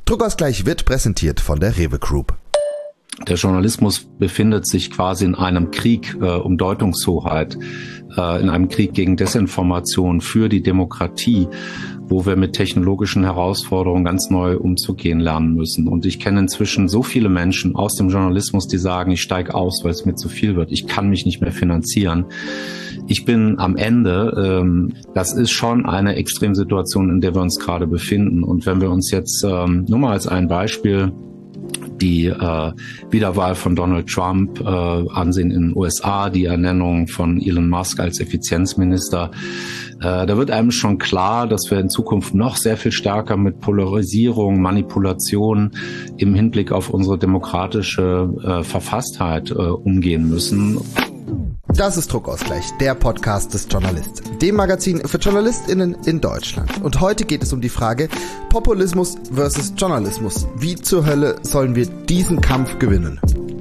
Druckausgleich wird präsentiert von der Rewe Group. Der Journalismus befindet sich quasi in einem Krieg um Deutungshoheit, in einem Krieg gegen Desinformation für die Demokratie, wo wir mit technologischen Herausforderungen ganz neu umzugehen lernen müssen. Und ich kenne inzwischen so viele Menschen aus dem Journalismus, die sagen, ich steige aus, weil es mir zu viel wird. Ich kann mich nicht mehr finanzieren. Ich bin am Ende, das ist schon eine Extremsituation, in der wir uns gerade befinden. Und wenn wir uns jetzt nur mal als ein Beispiel die Wiederwahl von Donald Trump ansehen in den USA, die Ernennung von Elon Musk als Effizienzminister, da wird einem schon klar, dass wir in Zukunft noch sehr viel stärker mit Polarisierung, Manipulation im Hinblick auf unsere demokratische Verfasstheit umgehen müssen. Das ist Druckausgleich, der Podcast des Journalist, dem Magazin für JournalistInnen in Deutschland. Und heute geht es um die Frage Populismus versus Journalismus. Wie zur Hölle sollen wir diesen Kampf gewinnen?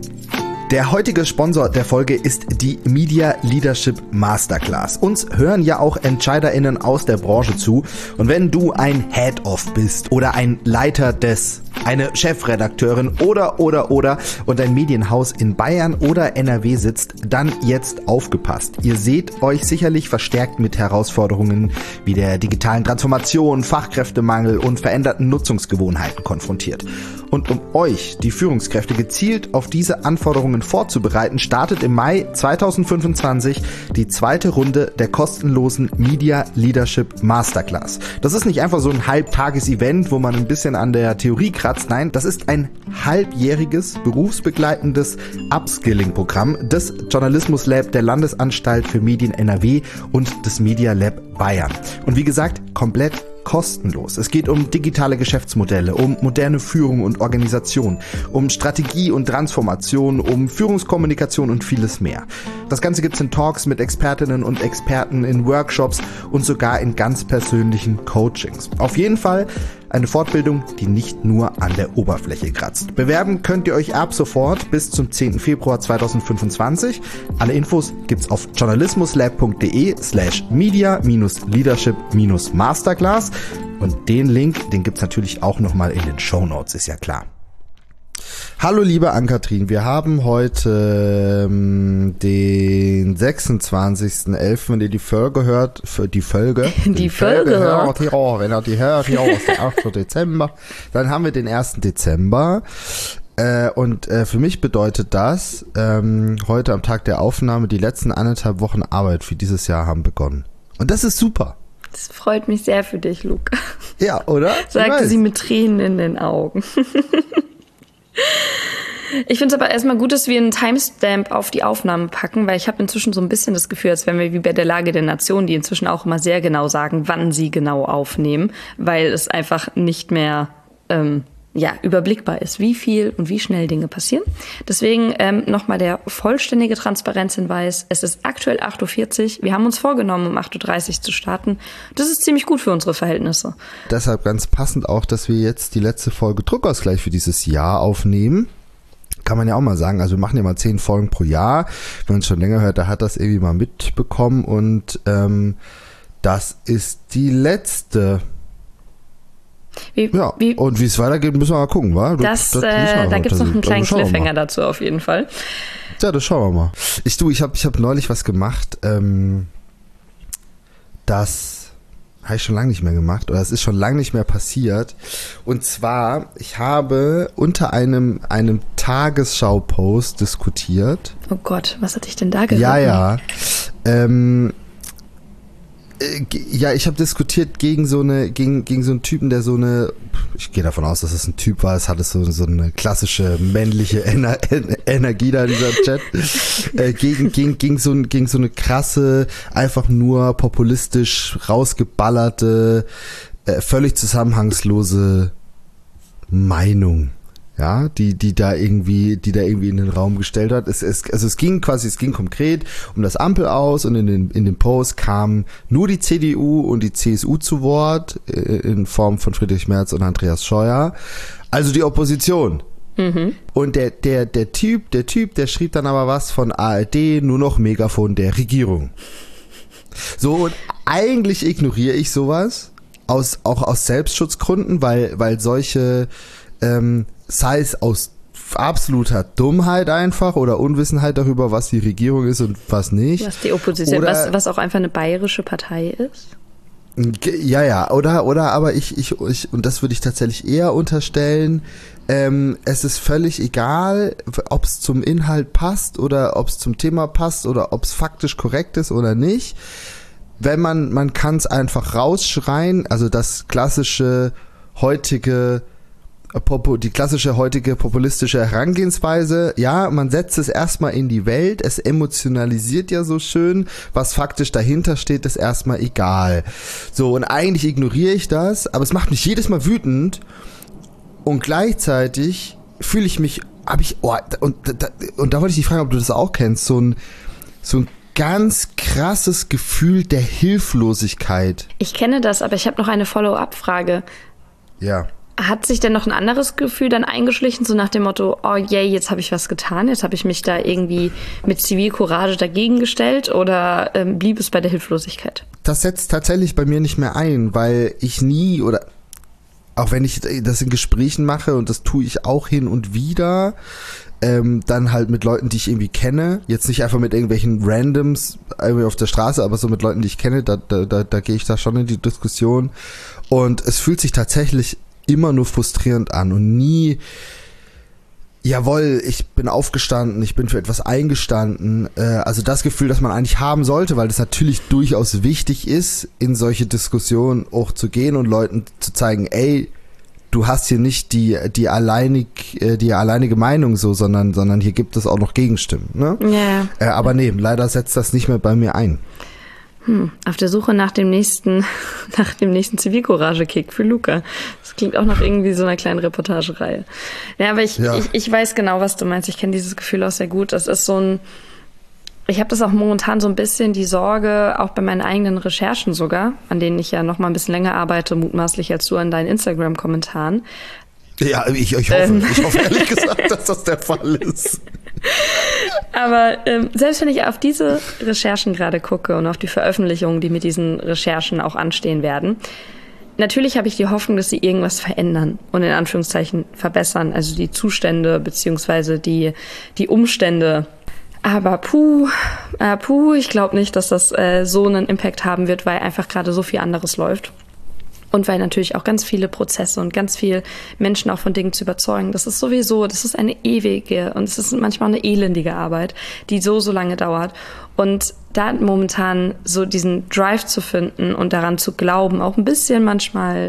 Der heutige Sponsor der Folge ist die Media Leadership Masterclass. Uns hören ja auch EntscheiderInnen aus der Branche zu. Und wenn du ein Head-Off bist oder ein Leiter des, eine Chefredakteurin oder und ein Medienhaus in Bayern oder NRW sitzt, dann jetzt aufgepasst. Ihr seht euch sicherlich verstärkt mit Herausforderungen wie der digitalen Transformation, Fachkräftemangel und veränderten Nutzungsgewohnheiten konfrontiert. Und um euch, die Führungskräfte, gezielt auf diese Anforderungen vorzubereiten, startet im Mai 2025 die zweite Runde der kostenlosen Media Leadership Masterclass. Das ist nicht einfach so ein Halbtages-Event, wo man ein bisschen an der Theorie kratzt. Nein, das ist ein halbjähriges, berufsbegleitendes Upskilling-Programm des Journalismus Lab der Landesanstalt für Medien NRW und des Media Lab Bayern. Und wie gesagt, komplett kostenlos. Es geht um digitale Geschäftsmodelle, um moderne Führung und Organisation, um Strategie und Transformation, um Führungskommunikation und vieles mehr. Das Ganze gibt's in Talks mit Expertinnen und Experten, in Workshops und sogar in ganz persönlichen Coachings. Auf jeden Fall eine Fortbildung, die nicht nur an der Oberfläche kratzt. Bewerben könnt ihr euch ab sofort bis zum 10. Februar 2025. Alle Infos gibt's auf journalismuslab.de/media-leadership-masterclass. Und den Link, den gibt's natürlich auch nochmal in den Shownotes, ist ja klar. Hallo liebe Ann-Kathrin, wir haben heute den 26.11., wenn ihr die Folge hört, wenn ihr die hört, hier aus der 8. Dezember, dann haben wir den 1. Dezember und für mich bedeutet das, heute am Tag der Aufnahme, die letzten 1,5 Wochen Arbeit für dieses Jahr haben begonnen. Und das ist super. Das freut mich sehr für dich, Luca. Ja, oder? Sagte sie mit Tränen in den Augen. Ich finde es aber erstmal gut, dass wir einen Timestamp auf die Aufnahme packen, weil ich habe inzwischen so ein bisschen das Gefühl, als wären wir wie bei der Lage der Nation, die inzwischen auch immer sehr genau sagen, wann sie genau aufnehmen, weil es einfach nicht mehr überblickbar ist, wie viel und wie schnell Dinge passieren. Deswegen nochmal der vollständige Transparenzhinweis. Es ist aktuell 8.40 Uhr. Wir haben uns vorgenommen, um 8.30 Uhr zu starten. Das ist ziemlich gut für unsere Verhältnisse. Deshalb ganz passend auch, dass wir jetzt die letzte Folge Druckausgleich für dieses Jahr aufnehmen. Kann man ja auch mal sagen, also wir machen ja mal 10 Folgen pro Jahr. Wenn man es schon länger hört, da hat das irgendwie mal mitbekommen und das ist die letzte. Und wie es weitergeht, müssen wir mal gucken, wa? Da gibt es noch einen kleinen Cliffhanger dazu auf jeden Fall. Ja, das schauen wir mal. Ich hab neulich was gemacht, das habe ich schon lange nicht mehr gemacht, oder es ist schon lange nicht mehr passiert. Und zwar, ich habe unter einem Tagesschau-Post diskutiert. Oh Gott, was hatte ich denn da gehört? Ja. Ich habe diskutiert gegen so einen Typen, der so eine, ich gehe davon aus, dass es ein Typ war, es hatte so eine klassische männliche Energie da, dieser Chat, gegen so eine krasse, einfach nur populistisch rausgeballerte, völlig zusammenhangslose Meinung. Ja, die da irgendwie in den Raum gestellt hat. Es ging konkret um das Ampel aus und in den Post kamen nur die CDU und die CSU zu Wort, in Form von Friedrich Merz und Andreas Scheuer. Also die Opposition. Mhm. Und der Typ, der schrieb dann aber was von ARD, nur noch Megafon der Regierung. So, und eigentlich ignoriere ich sowas. auch aus Selbstschutzgründen, weil solche, sei es aus absoluter Dummheit einfach oder Unwissenheit darüber, was die Regierung ist und was nicht. Was die Opposition, was auch einfach eine bayerische Partei ist. Ja, oder aber ich und das würde ich tatsächlich eher unterstellen, es ist völlig egal, ob es zum Inhalt passt oder ob es zum Thema passt oder ob es faktisch korrekt ist oder nicht. Wenn man kann es einfach rausschreien, also die klassische heutige populistische Herangehensweise, ja, man setzt es erstmal in die Welt, es emotionalisiert ja so schön, was faktisch dahinter steht, ist erstmal egal. So, und eigentlich ignoriere ich das, aber es macht mich jedes Mal wütend und gleichzeitig fühle ich mich, und da wollte ich dich fragen, ob du das auch kennst, so ein ganz krasses Gefühl der Hilflosigkeit. Ich kenne das, aber ich habe noch eine Follow-up-Frage. Ja. Hat sich denn noch ein anderes Gefühl dann eingeschlichen, so nach dem Motto, oh yay, jetzt habe ich was getan, jetzt habe ich mich da irgendwie mit Zivilcourage dagegen gestellt, oder blieb es bei der Hilflosigkeit? Das setzt tatsächlich bei mir nicht mehr ein, weil ich nie, oder auch wenn ich das in Gesprächen mache, und das tue ich auch hin und wieder, dann halt mit Leuten, die ich irgendwie kenne, jetzt nicht einfach mit irgendwelchen Randoms irgendwie auf der Straße, aber so mit Leuten, die ich kenne, da gehe ich da schon in die Diskussion, und es fühlt sich tatsächlich immer nur frustrierend an und nie, jawohl, ich bin aufgestanden, ich bin für etwas eingestanden, also das Gefühl, das man eigentlich haben sollte, weil das natürlich durchaus wichtig ist, in solche Diskussionen auch zu gehen und Leuten zu zeigen, ey, du hast hier nicht die alleinige Meinung so, sondern hier gibt es auch noch Gegenstimmen, ne? Ja. Aber nee, leider setzt das nicht mehr bei mir ein. Auf der Suche nach dem nächsten Zivilcourage-Kick für Luca. Das klingt auch nach irgendwie so einer kleinen Reportagereihe. Ja, aber ich weiß genau, was du meinst. Ich kenne dieses Gefühl auch sehr gut. Das ist ich habe das auch momentan so ein bisschen die Sorge, auch bei meinen eigenen Recherchen sogar, an denen ich ja noch mal ein bisschen länger arbeite, mutmaßlich als du an deinen Instagram-Kommentaren. Ja, ich hoffe ehrlich gesagt, dass das der Fall ist. Aber selbst wenn ich auf diese Recherchen gerade gucke und auf die Veröffentlichungen, die mit diesen Recherchen auch anstehen werden, natürlich habe ich die Hoffnung, dass sie irgendwas verändern und in Anführungszeichen verbessern, also die Zustände beziehungsweise die Umstände. Aber ich glaube nicht, dass das so einen Impact haben wird, weil einfach gerade so viel anderes läuft. Und weil natürlich auch ganz viele Prozesse und ganz viel Menschen auch von Dingen zu überzeugen, das ist eine ewige und es ist manchmal eine elendige Arbeit, die so lange dauert. Und da momentan so diesen Drive zu finden und daran zu glauben, auch ein bisschen manchmal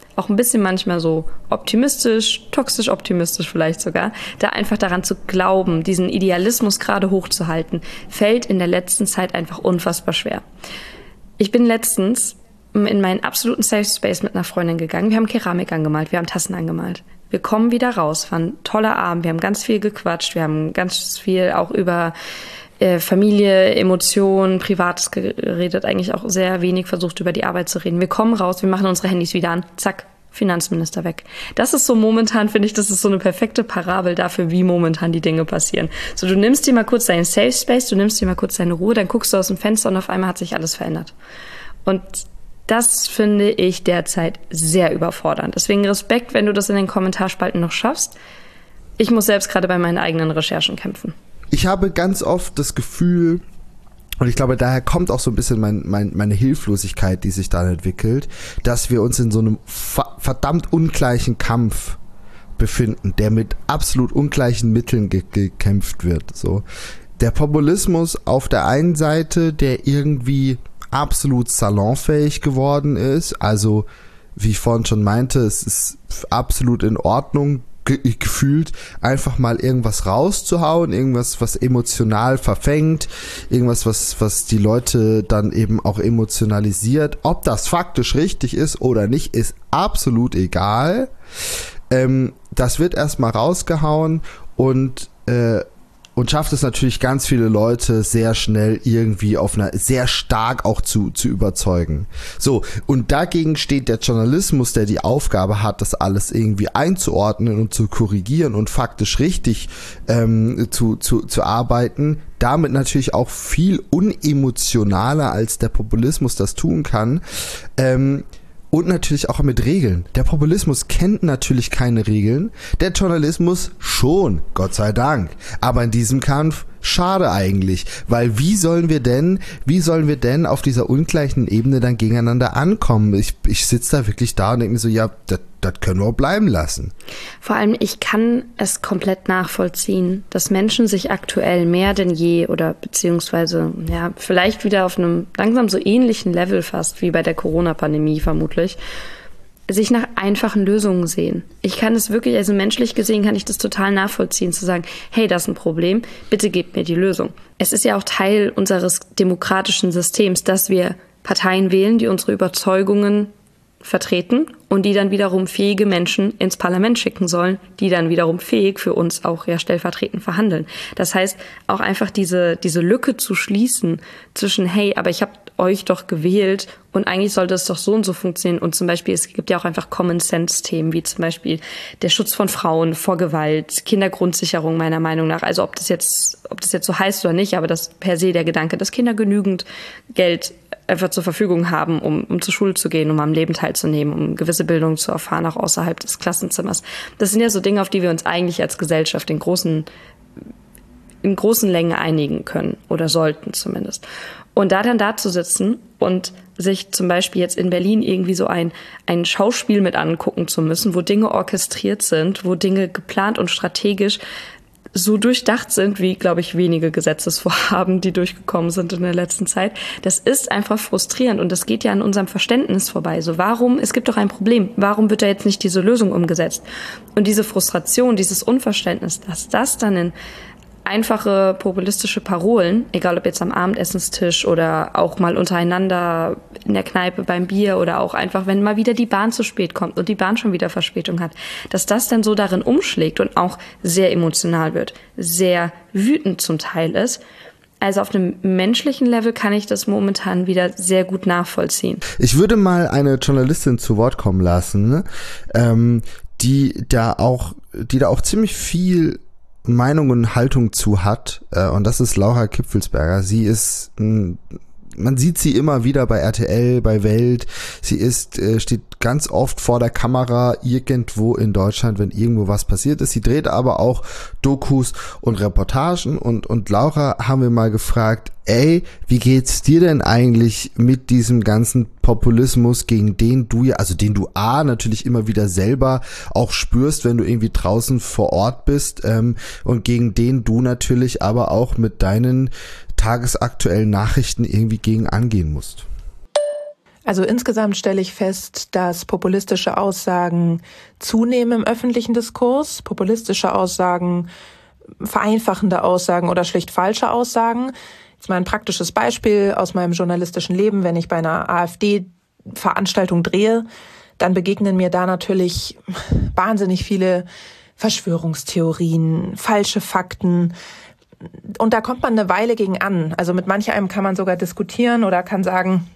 so optimistisch, toxisch optimistisch vielleicht sogar, da einfach daran zu glauben, diesen Idealismus gerade hochzuhalten, fällt in der letzten Zeit einfach unfassbar schwer. Ich bin letztens in meinen absoluten Safe Space mit einer Freundin gegangen. Wir haben Keramik angemalt, wir haben Tassen angemalt. Wir kommen wieder raus, war ein toller Abend, wir haben ganz viel gequatscht, wir haben ganz viel auch über Familie, Emotionen, Privates geredet, eigentlich auch sehr wenig versucht, über die Arbeit zu reden. Wir kommen raus, wir machen unsere Handys wieder an, zack, Finanzminister weg. Das ist so momentan, finde ich, das ist so eine perfekte Parabel dafür, wie momentan die Dinge passieren. So, du nimmst dir mal kurz deinen Safe Space, du nimmst dir mal kurz deine Ruhe, dann guckst du aus dem Fenster und auf einmal hat sich alles verändert. Und das finde ich derzeit sehr überfordernd. Deswegen Respekt, wenn du das in den Kommentarspalten noch schaffst. Ich muss selbst gerade bei meinen eigenen Recherchen kämpfen. Ich habe ganz oft das Gefühl, und ich glaube, daher kommt auch so ein bisschen meine Hilflosigkeit, die sich dann entwickelt, dass wir uns in so einem verdammt ungleichen Kampf befinden, der mit absolut ungleichen Mitteln gekämpft wird. So, der Populismus auf der einen Seite, der irgendwie absolut salonfähig geworden ist, also wie ich vorhin schon meinte, es ist absolut in Ordnung, gefühlt einfach mal irgendwas rauszuhauen, irgendwas, was emotional verfängt, irgendwas, was die Leute dann eben auch emotionalisiert. Ob das faktisch richtig ist oder nicht, ist absolut egal. Das wird erstmal rausgehauen und schafft es natürlich ganz viele Leute sehr schnell irgendwie auf einer sehr stark auch zu überzeugen. So, und dagegen steht der Journalismus, der die Aufgabe hat, das alles irgendwie einzuordnen und zu korrigieren und faktisch richtig zu arbeiten, damit natürlich auch viel unemotionaler als der Populismus das tun kann. Und natürlich auch mit Regeln. Der Populismus kennt natürlich keine Regeln, der Journalismus schon, Gott sei Dank. Aber in diesem Kampf schade eigentlich, weil wie sollen wir denn auf dieser ungleichen Ebene dann gegeneinander ankommen? Ich sitze da wirklich da und denke mir so, ja, das können wir auch bleiben lassen. Vor allem, ich kann es komplett nachvollziehen, dass Menschen sich aktuell mehr denn je oder beziehungsweise ja vielleicht wieder auf einem langsam so ähnlichen Level fast wie bei der Corona-Pandemie vermutlich, sich nach einfachen Lösungen sehen. Ich kann es wirklich, also menschlich gesehen kann ich das total nachvollziehen, zu sagen, hey, das ist ein Problem, bitte gebt mir die Lösung. Es ist ja auch Teil unseres demokratischen Systems, dass wir Parteien wählen, die unsere Überzeugungen vertreten und die dann wiederum fähige Menschen ins Parlament schicken sollen, die dann wiederum fähig für uns auch ja stellvertretend verhandeln. Das heißt, auch einfach diese Lücke zu schließen zwischen, hey, aber ich habe euch doch gewählt und eigentlich sollte es doch so und so funktionieren. Und zum Beispiel, es gibt ja auch einfach Common-Sense-Themen, wie zum Beispiel der Schutz von Frauen vor Gewalt, Kindergrundsicherung meiner Meinung nach. Also ob das jetzt so heißt oder nicht, aber das per se der Gedanke, dass Kinder genügend Geld einfach zur Verfügung haben, um zur Schule zu gehen, um am Leben teilzunehmen, um gewisse Bildung zu erfahren, auch außerhalb des Klassenzimmers. Das sind ja so Dinge, auf die wir uns eigentlich als Gesellschaft in großen Längen einigen können oder sollten zumindest. Und da zu sitzen und sich zum Beispiel jetzt in Berlin irgendwie so ein Schauspiel mit angucken zu müssen, wo Dinge orchestriert sind, wo Dinge geplant und strategisch so durchdacht sind, wie, glaube ich, wenige Gesetzesvorhaben, die durchgekommen sind in der letzten Zeit. Das ist einfach frustrierend und das geht ja an unserem Verständnis vorbei. So, es gibt doch ein Problem, warum wird da jetzt nicht diese Lösung umgesetzt? Und diese Frustration, dieses Unverständnis, dass das dann in einfache populistische Parolen, egal ob jetzt am Abendessenstisch oder auch mal untereinander in der Kneipe beim Bier oder auch einfach, wenn mal wieder die Bahn zu spät kommt und die Bahn schon wieder Verspätung hat, dass das dann so darin umschlägt und auch sehr emotional wird, sehr wütend zum Teil ist. Also auf einem menschlichen Level kann ich das momentan wieder sehr gut nachvollziehen. Ich würde mal eine Journalistin zu Wort kommen lassen, die da auch ziemlich viel Meinung und Haltung zu hat, und das ist Laura Kipfelsberger. Sie ist, man sieht sie immer wieder bei RTL, bei Welt. Sie steht ganz oft vor der Kamera irgendwo in Deutschland, wenn irgendwo was passiert ist. Sie dreht aber auch Dokus und Reportagen und Laura haben wir mal gefragt, wie geht's dir denn eigentlich mit diesem ganzen Populismus, gegen den du natürlich immer wieder selber auch spürst, wenn du irgendwie draußen vor Ort bist, und gegen den du natürlich aber auch mit deinen tagesaktuellen Nachrichten irgendwie gegen angehen musst? Also insgesamt stelle ich fest, dass populistische Aussagen zunehmen im öffentlichen Diskurs, populistische Aussagen, vereinfachende Aussagen oder schlicht falsche Aussagen. Jetzt mal ein praktisches Beispiel aus meinem journalistischen Leben. Wenn ich bei einer AfD-Veranstaltung drehe, dann begegnen mir da natürlich wahnsinnig viele Verschwörungstheorien, falsche Fakten. Und da kommt man eine Weile gegen an. Also mit manch einem kann man sogar diskutieren oder kann sagen,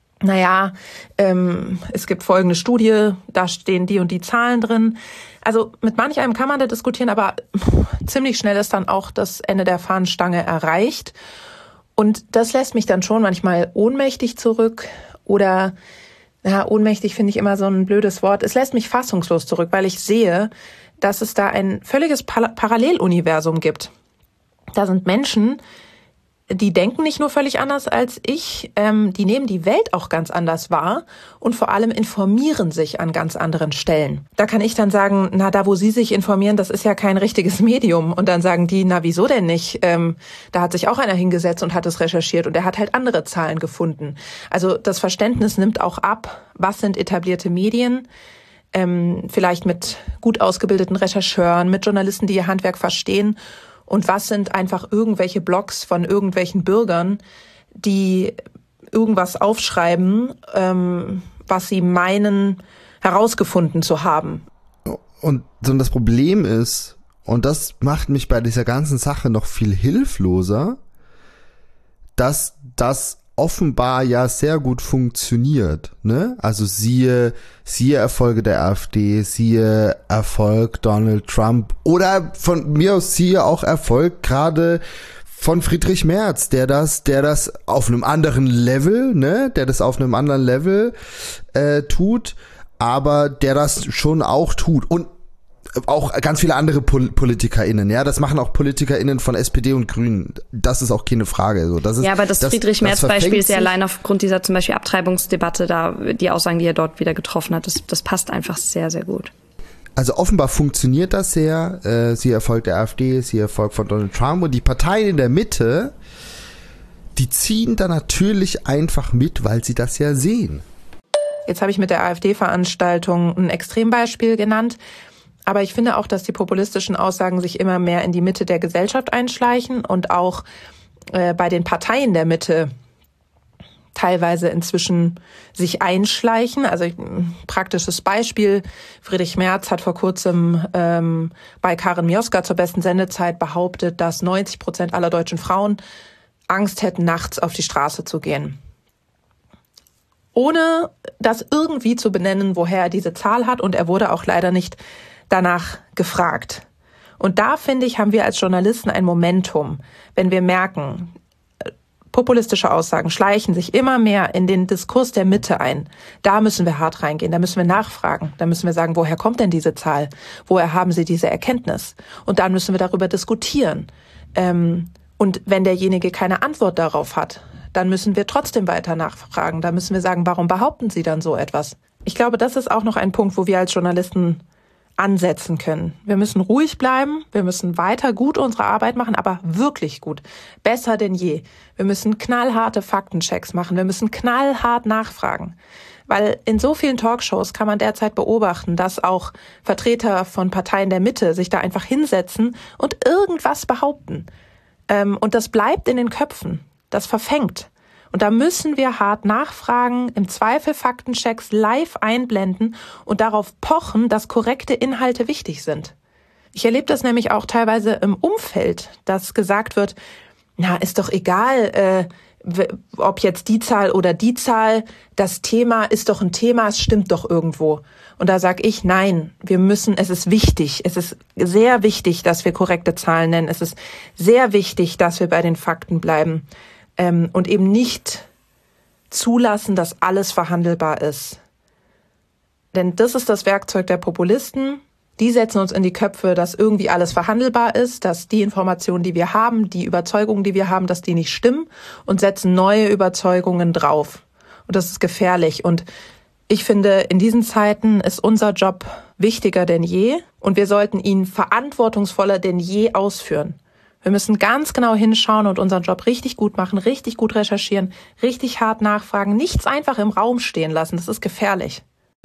es gibt folgende Studie, da stehen die und die Zahlen drin. Also mit manch einem kann man da diskutieren, aber ziemlich schnell ist dann auch das Ende der Fahnenstange erreicht. Und das lässt mich dann schon manchmal ohnmächtig zurück oder, ohnmächtig finde ich immer so ein blödes Wort. Es lässt mich fassungslos zurück, weil ich sehe, dass es da ein völliges Paralleluniversum gibt. Da sind Menschen, die denken nicht nur völlig anders als ich, die nehmen die Welt auch ganz anders wahr und vor allem informieren sich an ganz anderen Stellen. Da kann ich dann sagen, da wo Sie sich informieren, das ist ja kein richtiges Medium. Und dann sagen die, wieso denn nicht? Da hat sich auch einer hingesetzt und hat es recherchiert und er hat halt andere Zahlen gefunden. Also das Verständnis nimmt auch ab, was sind etablierte Medien, vielleicht mit gut ausgebildeten Rechercheuren, mit Journalisten, die ihr Handwerk verstehen. Und was sind einfach irgendwelche Blogs von irgendwelchen Bürgern, die irgendwas aufschreiben, was sie meinen, herausgefunden zu haben. Und das Problem ist, und das macht mich bei dieser ganzen Sache noch viel hilfloser, dass das offenbar ja sehr gut funktioniert, ne? Also siehe Erfolge der AfD, siehe Erfolg Donald Trump oder von mir aus siehe auch Erfolg gerade von Friedrich Merz, der das auf einem anderen Level, ne, tut, aber der das schon auch tut. Und auch ganz viele andere PolitikerInnen, ja, das machen auch PolitikerInnen von SPD und Grünen. Das ist auch keine Frage. So, das ist, ja, aber das Friedrich-Merz-Beispiel ist ja allein aufgrund dieser zum Beispiel Abtreibungsdebatte, da die Aussagen, die er dort wieder getroffen hat, das passt einfach sehr, sehr gut. Also offenbar funktioniert das sehr. Sie Erfolg der AfD, sie Erfolg von Donald Trump und die Parteien in der Mitte, die ziehen da natürlich einfach mit, weil sie das ja sehen. Jetzt habe ich mit der AfD-Veranstaltung ein Extrembeispiel genannt. Aber ich finde auch, dass die populistischen Aussagen sich immer mehr in die Mitte der Gesellschaft einschleichen und auch bei den Parteien der Mitte teilweise inzwischen sich einschleichen. Also praktisches Beispiel, Friedrich Merz hat vor kurzem bei Karin Mioska zur besten Sendezeit behauptet, dass 90% aller deutschen Frauen Angst hätten, nachts auf die Straße zu gehen. Ohne das irgendwie zu benennen, woher er diese Zahl hat, und er wurde auch leider nicht danach gefragt. Und da, finde ich, haben wir als Journalisten ein Momentum, wenn wir merken, populistische Aussagen schleichen sich immer mehr in den Diskurs der Mitte ein. Da müssen wir hart reingehen, da müssen wir nachfragen, da müssen wir sagen, woher kommt denn diese Zahl? Woher haben Sie diese Erkenntnis? Und dann müssen wir darüber diskutieren. Und wenn derjenige keine Antwort darauf hat, dann müssen wir trotzdem weiter nachfragen. Da müssen wir sagen, warum behaupten Sie dann so etwas? Ich glaube, das ist auch noch ein Punkt, wo wir als Journalisten ansetzen können. Wir müssen ruhig bleiben, wir müssen weiter gut unsere Arbeit machen, aber wirklich gut. Besser denn je. Wir müssen knallharte Faktenchecks machen, wir müssen knallhart nachfragen. Weil in so vielen Talkshows kann man derzeit beobachten, dass auch Vertreter von Parteien der Mitte sich da einfach hinsetzen und irgendwas behaupten. Und das bleibt in den Köpfen, das verfängt. Und da müssen wir hart nachfragen, im Zweifel Faktenchecks live einblenden und darauf pochen, dass korrekte Inhalte wichtig sind. Ich erlebe das nämlich auch teilweise im Umfeld, dass gesagt wird, na, ist doch egal, ob jetzt die Zahl oder die Zahl, das Thema ist doch ein Thema, es stimmt doch irgendwo. Und da sage ich, nein, es ist wichtig, es ist sehr wichtig, dass wir korrekte Zahlen nennen, es ist sehr wichtig, dass wir bei den Fakten bleiben. Und eben nicht zulassen, dass alles verhandelbar ist. Denn das ist das Werkzeug der Populisten. Die setzen uns in die Köpfe, dass irgendwie alles verhandelbar ist, dass die Informationen, die wir haben, die Überzeugungen, die wir haben, dass die nicht stimmen, und setzen neue Überzeugungen drauf. Und das ist gefährlich. Und ich finde, in diesen Zeiten ist unser Job wichtiger denn je, und wir sollten ihn verantwortungsvoller denn je ausführen. Wir müssen ganz genau hinschauen und unseren Job richtig gut machen, richtig gut recherchieren, richtig hart nachfragen, nichts einfach im Raum stehen lassen, das ist gefährlich.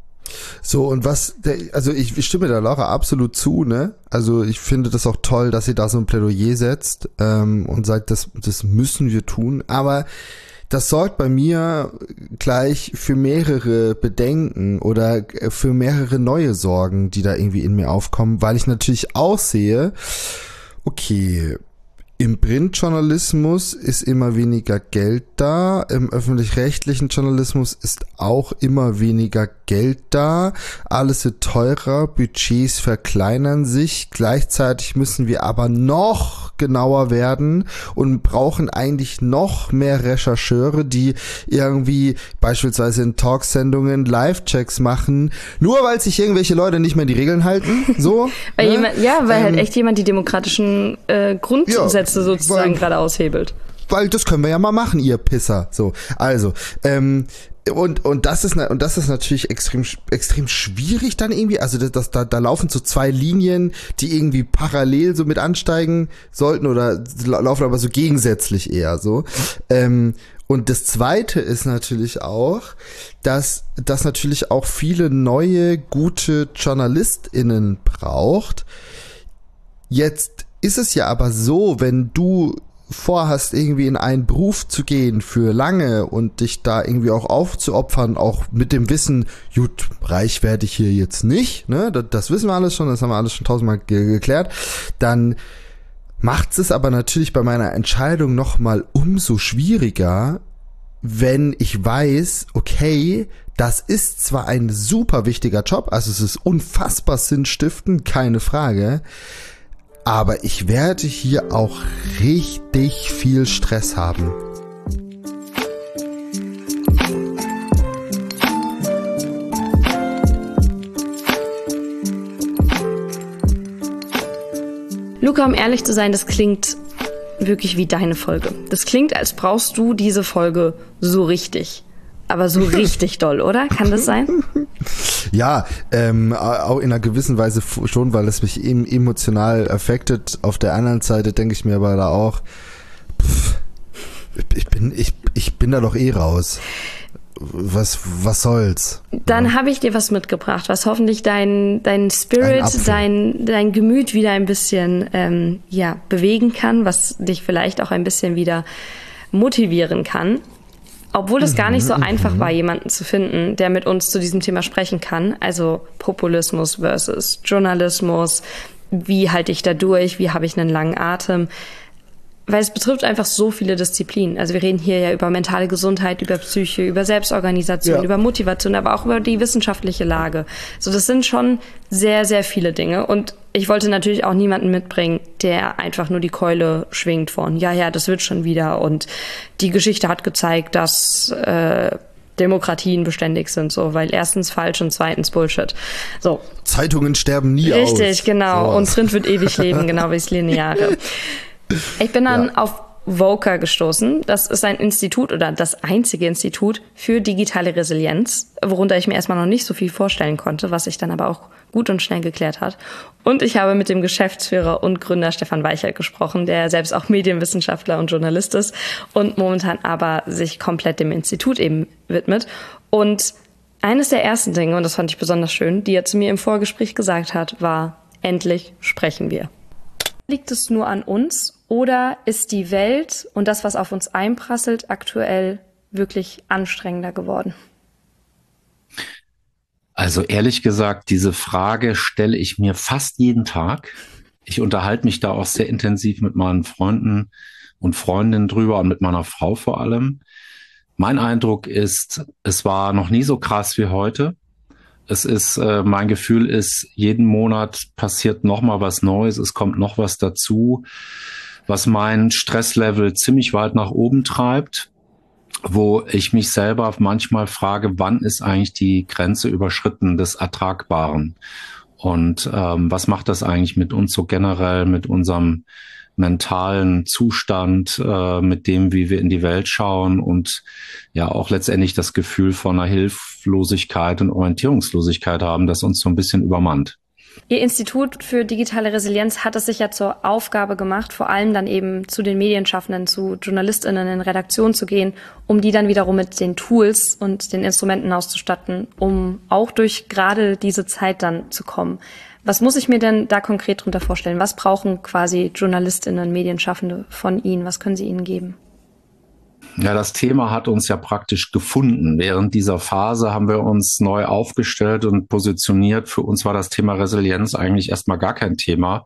So, und also ich stimme der Laura absolut zu, ne? Also ich finde das auch toll, dass sie da so ein Plädoyer setzt und sagt, das müssen wir tun, aber das sorgt bei mir gleich für mehrere Bedenken oder für mehrere neue Sorgen, die da irgendwie in mir aufkommen, weil ich natürlich auch sehe, okay, im Printjournalismus ist immer weniger Geld da, im öffentlich-rechtlichen Journalismus ist auch immer weniger Geld da, alles wird teurer, Budgets verkleinern sich, gleichzeitig müssen wir aber noch genauer werden und brauchen eigentlich noch mehr Rechercheure, die irgendwie beispielsweise in Talksendungen Live-Checks machen, nur weil sich irgendwelche Leute nicht mehr die Regeln halten, so. Weil halt echt jemand die demokratischen Grundsätze sozusagen gerade aushebelt. Weil das können wir ja mal machen, ihr Pisser. So, also, und das ist natürlich extrem schwierig dann irgendwie. Also da laufen so zwei Linien, die irgendwie parallel so mit ansteigen sollten oder laufen aber so gegensätzlich eher so. Und das Zweite ist natürlich auch, dass das natürlich auch viele neue, gute JournalistInnen braucht. Jetzt ist es ja aber so, wenn du vorhast, irgendwie in einen Beruf zu gehen für lange und dich da irgendwie auch aufzuopfern, auch mit dem Wissen, gut, reich werde ich hier jetzt nicht, ne, das wissen wir alles schon, das haben wir alles schon tausendmal geklärt, dann macht es aber natürlich bei meiner Entscheidung nochmal umso schwieriger, wenn ich weiß, okay, das ist zwar ein super wichtiger Job, also es ist unfassbar sinnstiftend, keine Frage, aber ich werde hier auch richtig viel Stress haben. Luca, um ehrlich zu sein, das klingt wirklich wie deine Folge. Das klingt, als brauchst du diese Folge so richtig. Aber so richtig doll, oder? Kann das sein? Ja, auch in einer gewissen Weise schon, weil es mich eben emotional affectet. Auf der anderen Seite denke ich mir aber da auch, ich bin da doch eh raus. Was soll's? Dann habe ich dir was mitgebracht, was hoffentlich dein Spirit, dein Gemüt wieder ein bisschen bewegen kann, was dich vielleicht auch ein bisschen wieder motivieren kann. Obwohl es gar nicht so einfach war, jemanden zu finden, der mit uns zu diesem Thema sprechen kann. Also Populismus versus Journalismus. Wie halte ich da durch? Wie habe ich einen langen Atem? Weil es betrifft einfach so viele Disziplinen. Also wir reden hier ja über mentale Gesundheit, über Psyche, über Selbstorganisation, über Motivation, aber auch über die wissenschaftliche Lage. So, das sind schon sehr, sehr viele Dinge. Und ich wollte natürlich auch niemanden mitbringen, der einfach nur die Keule schwingt von, ja, das wird schon wieder. Und die Geschichte hat gezeigt, dass Demokratien beständig sind, so, weil erstens falsch und zweitens Bullshit. So. Zeitungen sterben nie aus. Richtig, genau. Und Print wird ewig leben, genau wie das Lineare. Ich bin dann auf VOCA gestoßen. Das ist ein Institut oder das einzige Institut für digitale Resilienz, worunter ich mir erstmal noch nicht so viel vorstellen konnte, was sich dann aber auch gut und schnell geklärt hat. Und ich habe mit dem Geschäftsführer und Gründer Stefan Weichert gesprochen, der selbst auch Medienwissenschaftler und Journalist ist und momentan aber sich komplett dem Institut eben widmet. Und eines der ersten Dinge, und das fand ich besonders schön, die er zu mir im Vorgespräch gesagt hat, war: Endlich sprechen wir. Liegt es nur an uns oder ist die Welt und das, was auf uns einprasselt, aktuell wirklich anstrengender geworden? Also ehrlich gesagt, diese Frage stelle ich mir fast jeden Tag. Ich unterhalte mich da auch sehr intensiv mit meinen Freunden und Freundinnen drüber und mit meiner Frau vor allem. Mein Eindruck ist, es war noch nie so krass wie heute. Mein Gefühl ist, jeden Monat passiert noch mal was Neues, es kommt noch was dazu, was mein Stresslevel ziemlich weit nach oben treibt, wo ich mich selber manchmal frage, wann ist eigentlich die Grenze überschritten des Ertragbaren? Und was macht das eigentlich mit uns so generell, mit unserem mentalen Zustand, mit dem, wie wir in die Welt schauen und ja auch letztendlich das Gefühl von einer Hilflosigkeit und Orientierungslosigkeit haben, das uns so ein bisschen übermannt. Ihr Institut für digitale Resilienz hat es sich ja zur Aufgabe gemacht, vor allem dann eben zu den Medienschaffenden, zu JournalistInnen in Redaktion zu gehen, um die dann wiederum mit den Tools und den Instrumenten auszustatten, um auch durch gerade diese Zeit dann zu kommen. Was muss ich mir denn da konkret drunter vorstellen? Was brauchen quasi JournalistInnen, Medienschaffende von Ihnen? Was können Sie ihnen geben? Ja, das Thema hat uns ja praktisch gefunden. Während dieser Phase haben wir uns neu aufgestellt und positioniert. Für uns war das Thema Resilienz eigentlich erstmal gar kein Thema.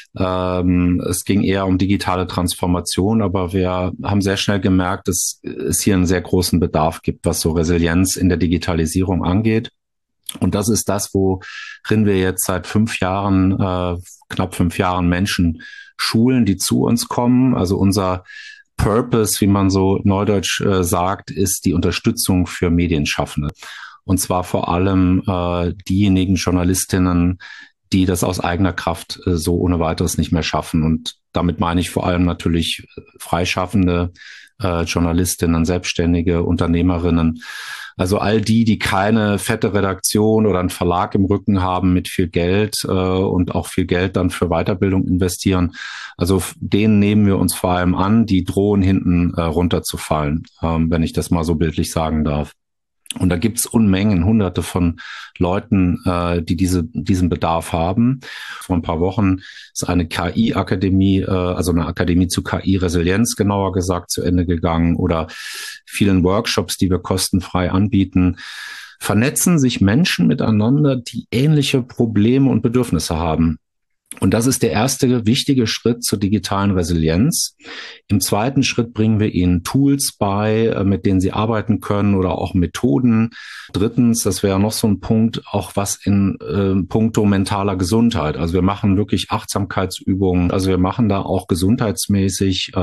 Es ging eher um digitale Transformation, aber wir haben sehr schnell gemerkt, dass es hier einen sehr großen Bedarf gibt, was so Resilienz in der Digitalisierung angeht. Und das ist das, worin wir jetzt seit 5 Jahren, knapp 5 Jahren Menschen schulen, die zu uns kommen. Also unser Purpose, wie man so neudeutsch sagt, ist die Unterstützung für Medienschaffende. Und zwar vor allem diejenigen Journalistinnen, die das aus eigener Kraft so ohne weiteres nicht mehr schaffen. Und damit meine ich vor allem natürlich freischaffende Journalistinnen, Selbstständige, Unternehmerinnen. Also all die keine fette Redaktion oder einen Verlag im Rücken haben mit viel Geld und auch viel Geld dann für Weiterbildung investieren. Also denen nehmen wir uns vor allem an, die drohen hinten runterzufallen, wenn ich das mal so bildlich sagen darf. Und da gibt's Unmengen, Hunderte von Leuten, die diesen Bedarf haben. Vor ein paar Wochen ist eine KI-Akademie, also eine Akademie zu KI-Resilienz genauer gesagt, zu Ende gegangen, oder vielen Workshops, die wir kostenfrei anbieten. Vernetzen sich Menschen miteinander, die ähnliche Probleme und Bedürfnisse haben. Und das ist der erste wichtige Schritt zur digitalen Resilienz. Im zweiten Schritt bringen wir ihnen Tools bei, mit denen sie arbeiten können oder auch Methoden. Drittens, das wäre noch so ein Punkt, auch was in puncto mentaler Gesundheit. Also wir machen wirklich Achtsamkeitsübungen. Also wir machen da auch gesundheitsmäßig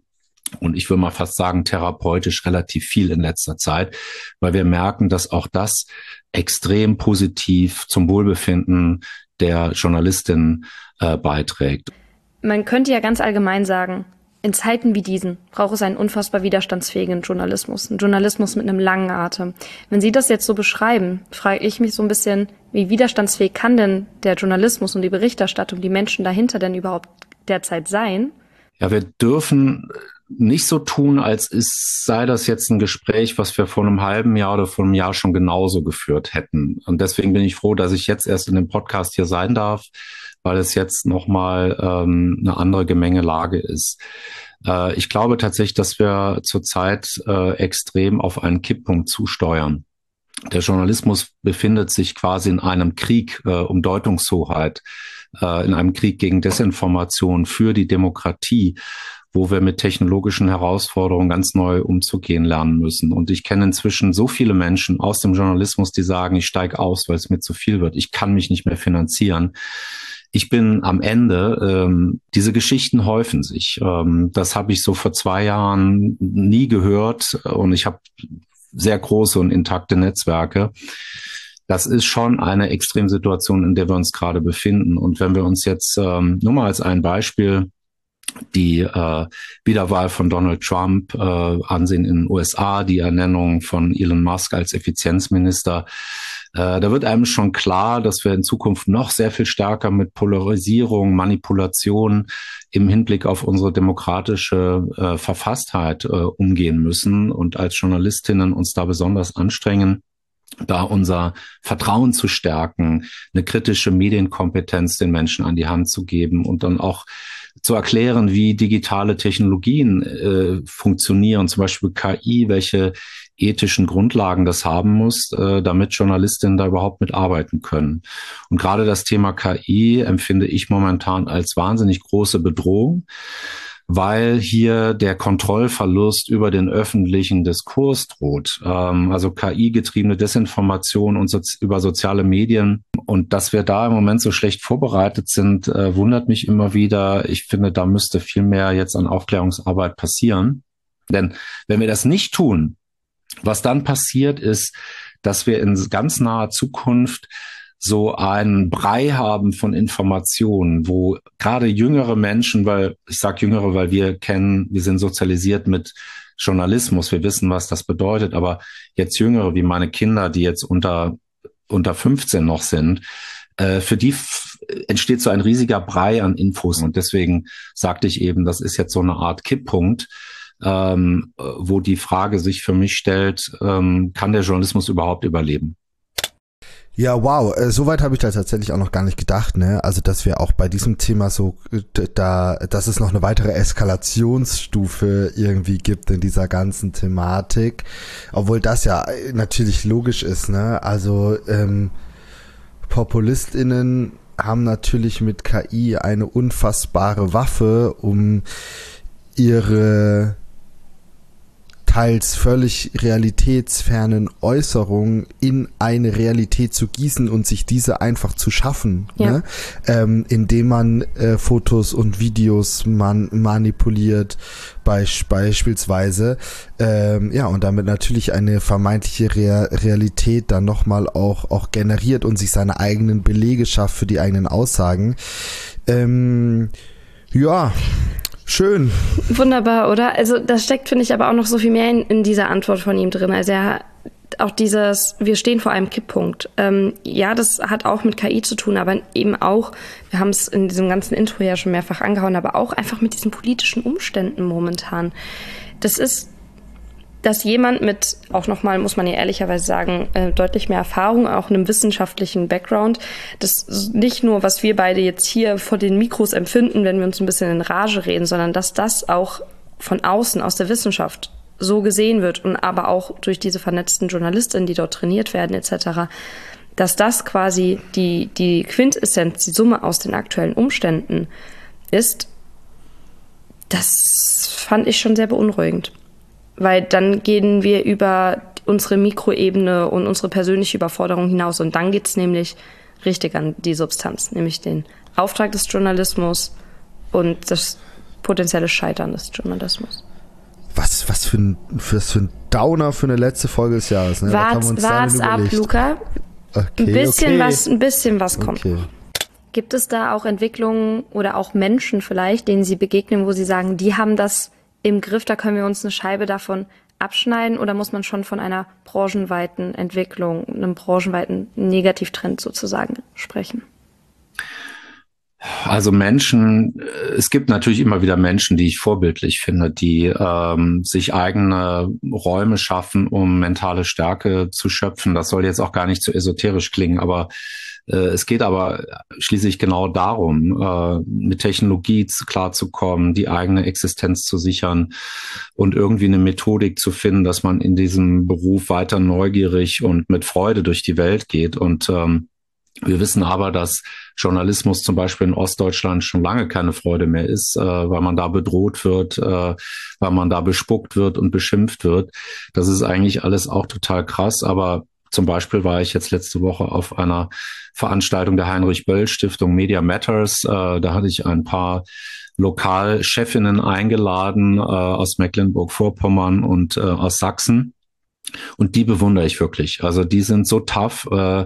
und ich würde mal fast sagen therapeutisch relativ viel in letzter Zeit, weil wir merken, dass auch das extrem positiv zum Wohlbefinden der Journalistin beiträgt. Man könnte ja ganz allgemein sagen, in Zeiten wie diesen braucht es einen unfassbar widerstandsfähigen Journalismus, einen Journalismus mit einem langen Atem. Wenn Sie das jetzt so beschreiben, frage ich mich so ein bisschen, wie widerstandsfähig kann denn der Journalismus und die Berichterstattung, die Menschen dahinter denn überhaupt derzeit sein? Ja, wir dürfen nicht so tun, als sei das jetzt ein Gespräch, was wir vor einem halben Jahr oder vor einem Jahr schon genauso geführt hätten. Und deswegen bin ich froh, dass ich jetzt erst in dem Podcast hier sein darf, weil es jetzt nochmal eine andere Gemengelage ist. Ich glaube tatsächlich, dass wir zurzeit extrem auf einen Kipppunkt zusteuern. Der Journalismus befindet sich quasi in einem Krieg um Deutungshoheit, in einem Krieg gegen Desinformation für die Demokratie, wo wir mit technologischen Herausforderungen ganz neu umzugehen lernen müssen. Und ich kenne inzwischen so viele Menschen aus dem Journalismus, die sagen, ich steige aus, weil es mir zu viel wird. Ich kann mich nicht mehr finanzieren. Ich bin am Ende, diese Geschichten häufen sich. Das habe ich so vor 2 Jahren nie gehört und ich habe sehr große und intakte Netzwerke. Das ist schon eine Extremsituation, in der wir uns gerade befinden. Und wenn wir uns jetzt nur mal als ein Beispiel die Wiederwahl von Donald Trump ansehen in den USA, die Ernennung von Elon Musk als Effizienzminister, da wird einem schon klar, dass wir in Zukunft noch sehr viel stärker mit Polarisierung, Manipulation im Hinblick auf unsere demokratische Verfasstheit umgehen müssen und als Journalistinnen uns da besonders anstrengen, da unser Vertrauen zu stärken, eine kritische Medienkompetenz den Menschen an die Hand zu geben und dann auch zu erklären, wie digitale Technologien funktionieren, zum Beispiel KI, welche ethischen Grundlagen das haben muss, damit Journalistinnen da überhaupt mitarbeiten können. Und gerade das Thema KI empfinde ich momentan als wahnsinnig große Bedrohung, weil hier der Kontrollverlust über den öffentlichen Diskurs droht. Also KI-getriebene Desinformation und über soziale Medien. Und dass wir da im Moment so schlecht vorbereitet sind, wundert mich immer wieder. Ich finde, da müsste viel mehr jetzt an Aufklärungsarbeit passieren. Denn wenn wir das nicht tun, was dann passiert ist, dass wir in ganz naher Zukunft so einen Brei haben von Informationen, wo gerade jüngere Menschen, weil ich sage jüngere, weil wir sind sozialisiert mit Journalismus, wir wissen, was das bedeutet, aber jetzt jüngere wie meine Kinder, die jetzt unter 15 noch sind, für die entsteht so ein riesiger Brei an Infos. Und deswegen sagte ich eben, das ist jetzt so eine Art Kipppunkt, wo die Frage sich für mich stellt, kann der Journalismus überhaupt überleben? Ja, wow, soweit habe ich da tatsächlich auch noch gar nicht gedacht, ne? Also, dass wir auch bei diesem Thema dass es noch eine weitere Eskalationsstufe irgendwie gibt in dieser ganzen Thematik, obwohl das ja natürlich logisch ist, ne? Also, PopulistInnen haben natürlich mit KI eine unfassbare Waffe, um ihre teils völlig realitätsfernen Äußerungen in eine Realität zu gießen und sich diese einfach zu schaffen, ja. Ne? Indem man Fotos und Videos manipuliert beispielsweise, und damit natürlich eine vermeintliche Realität dann nochmal auch generiert und sich seine eigenen Belege schafft für die eigenen Aussagen. Schön. Wunderbar, oder? Also das steckt, finde ich, aber auch noch so viel mehr in dieser Antwort von ihm drin. Also auch wir stehen vor einem Kipppunkt. Ja, das hat auch mit KI zu tun, aber eben auch, wir haben es in diesem ganzen Intro ja schon mehrfach angehauen, aber auch einfach mit diesen politischen Umständen momentan. Das ist, dass jemand mit, auch nochmal, muss man ja ehrlicherweise sagen, deutlich mehr Erfahrung, auch einem wissenschaftlichen Background, das nicht nur, was wir beide jetzt hier vor den Mikros empfinden, wenn wir uns ein bisschen in Rage reden, sondern dass das auch von außen, aus der Wissenschaft so gesehen wird und aber auch durch diese vernetzten JournalistInnen, die dort trainiert werden etc., dass das quasi die Quintessenz, die Summe aus den aktuellen Umständen ist, das fand ich schon sehr beunruhigend. Weil dann gehen wir über unsere Mikroebene und unsere persönliche Überforderung hinaus. Und dann geht's nämlich richtig an die Substanz, nämlich den Auftrag des Journalismus und das potenzielle Scheitern des Journalismus. Was für ein Downer für eine letzte Folge des Jahres. Ne? Wart's ab, Luca. Okay, Ein bisschen was kommt. Okay. Gibt es da auch Entwicklungen oder auch Menschen vielleicht, denen Sie begegnen, wo Sie sagen, die haben das im Griff, da können wir uns eine Scheibe davon abschneiden, oder muss man schon von einer branchenweiten Entwicklung, einem branchenweiten Negativtrend sozusagen sprechen? Also Menschen, es gibt natürlich immer wieder Menschen, die ich vorbildlich finde, die sich eigene Räume schaffen, um mentale Stärke zu schöpfen. Das soll jetzt auch gar nicht so esoterisch klingen, aber es geht aber schließlich genau darum, mit Technologie klarzukommen, die eigene Existenz zu sichern und irgendwie eine Methodik zu finden, dass man in diesem Beruf weiter neugierig und mit Freude durch die Welt geht. Und wir wissen aber, dass Journalismus zum Beispiel in Ostdeutschland schon lange keine Freude mehr ist, weil man da bedroht wird, weil man da bespuckt wird und beschimpft wird. Das ist eigentlich alles auch total krass, aber zum Beispiel war ich jetzt letzte Woche auf einer Veranstaltung der Heinrich-Böll-Stiftung Media Matters. Da hatte ich ein paar Lokalchefinnen eingeladen aus Mecklenburg-Vorpommern und aus Sachsen. Und die bewundere ich wirklich. Also die sind so tough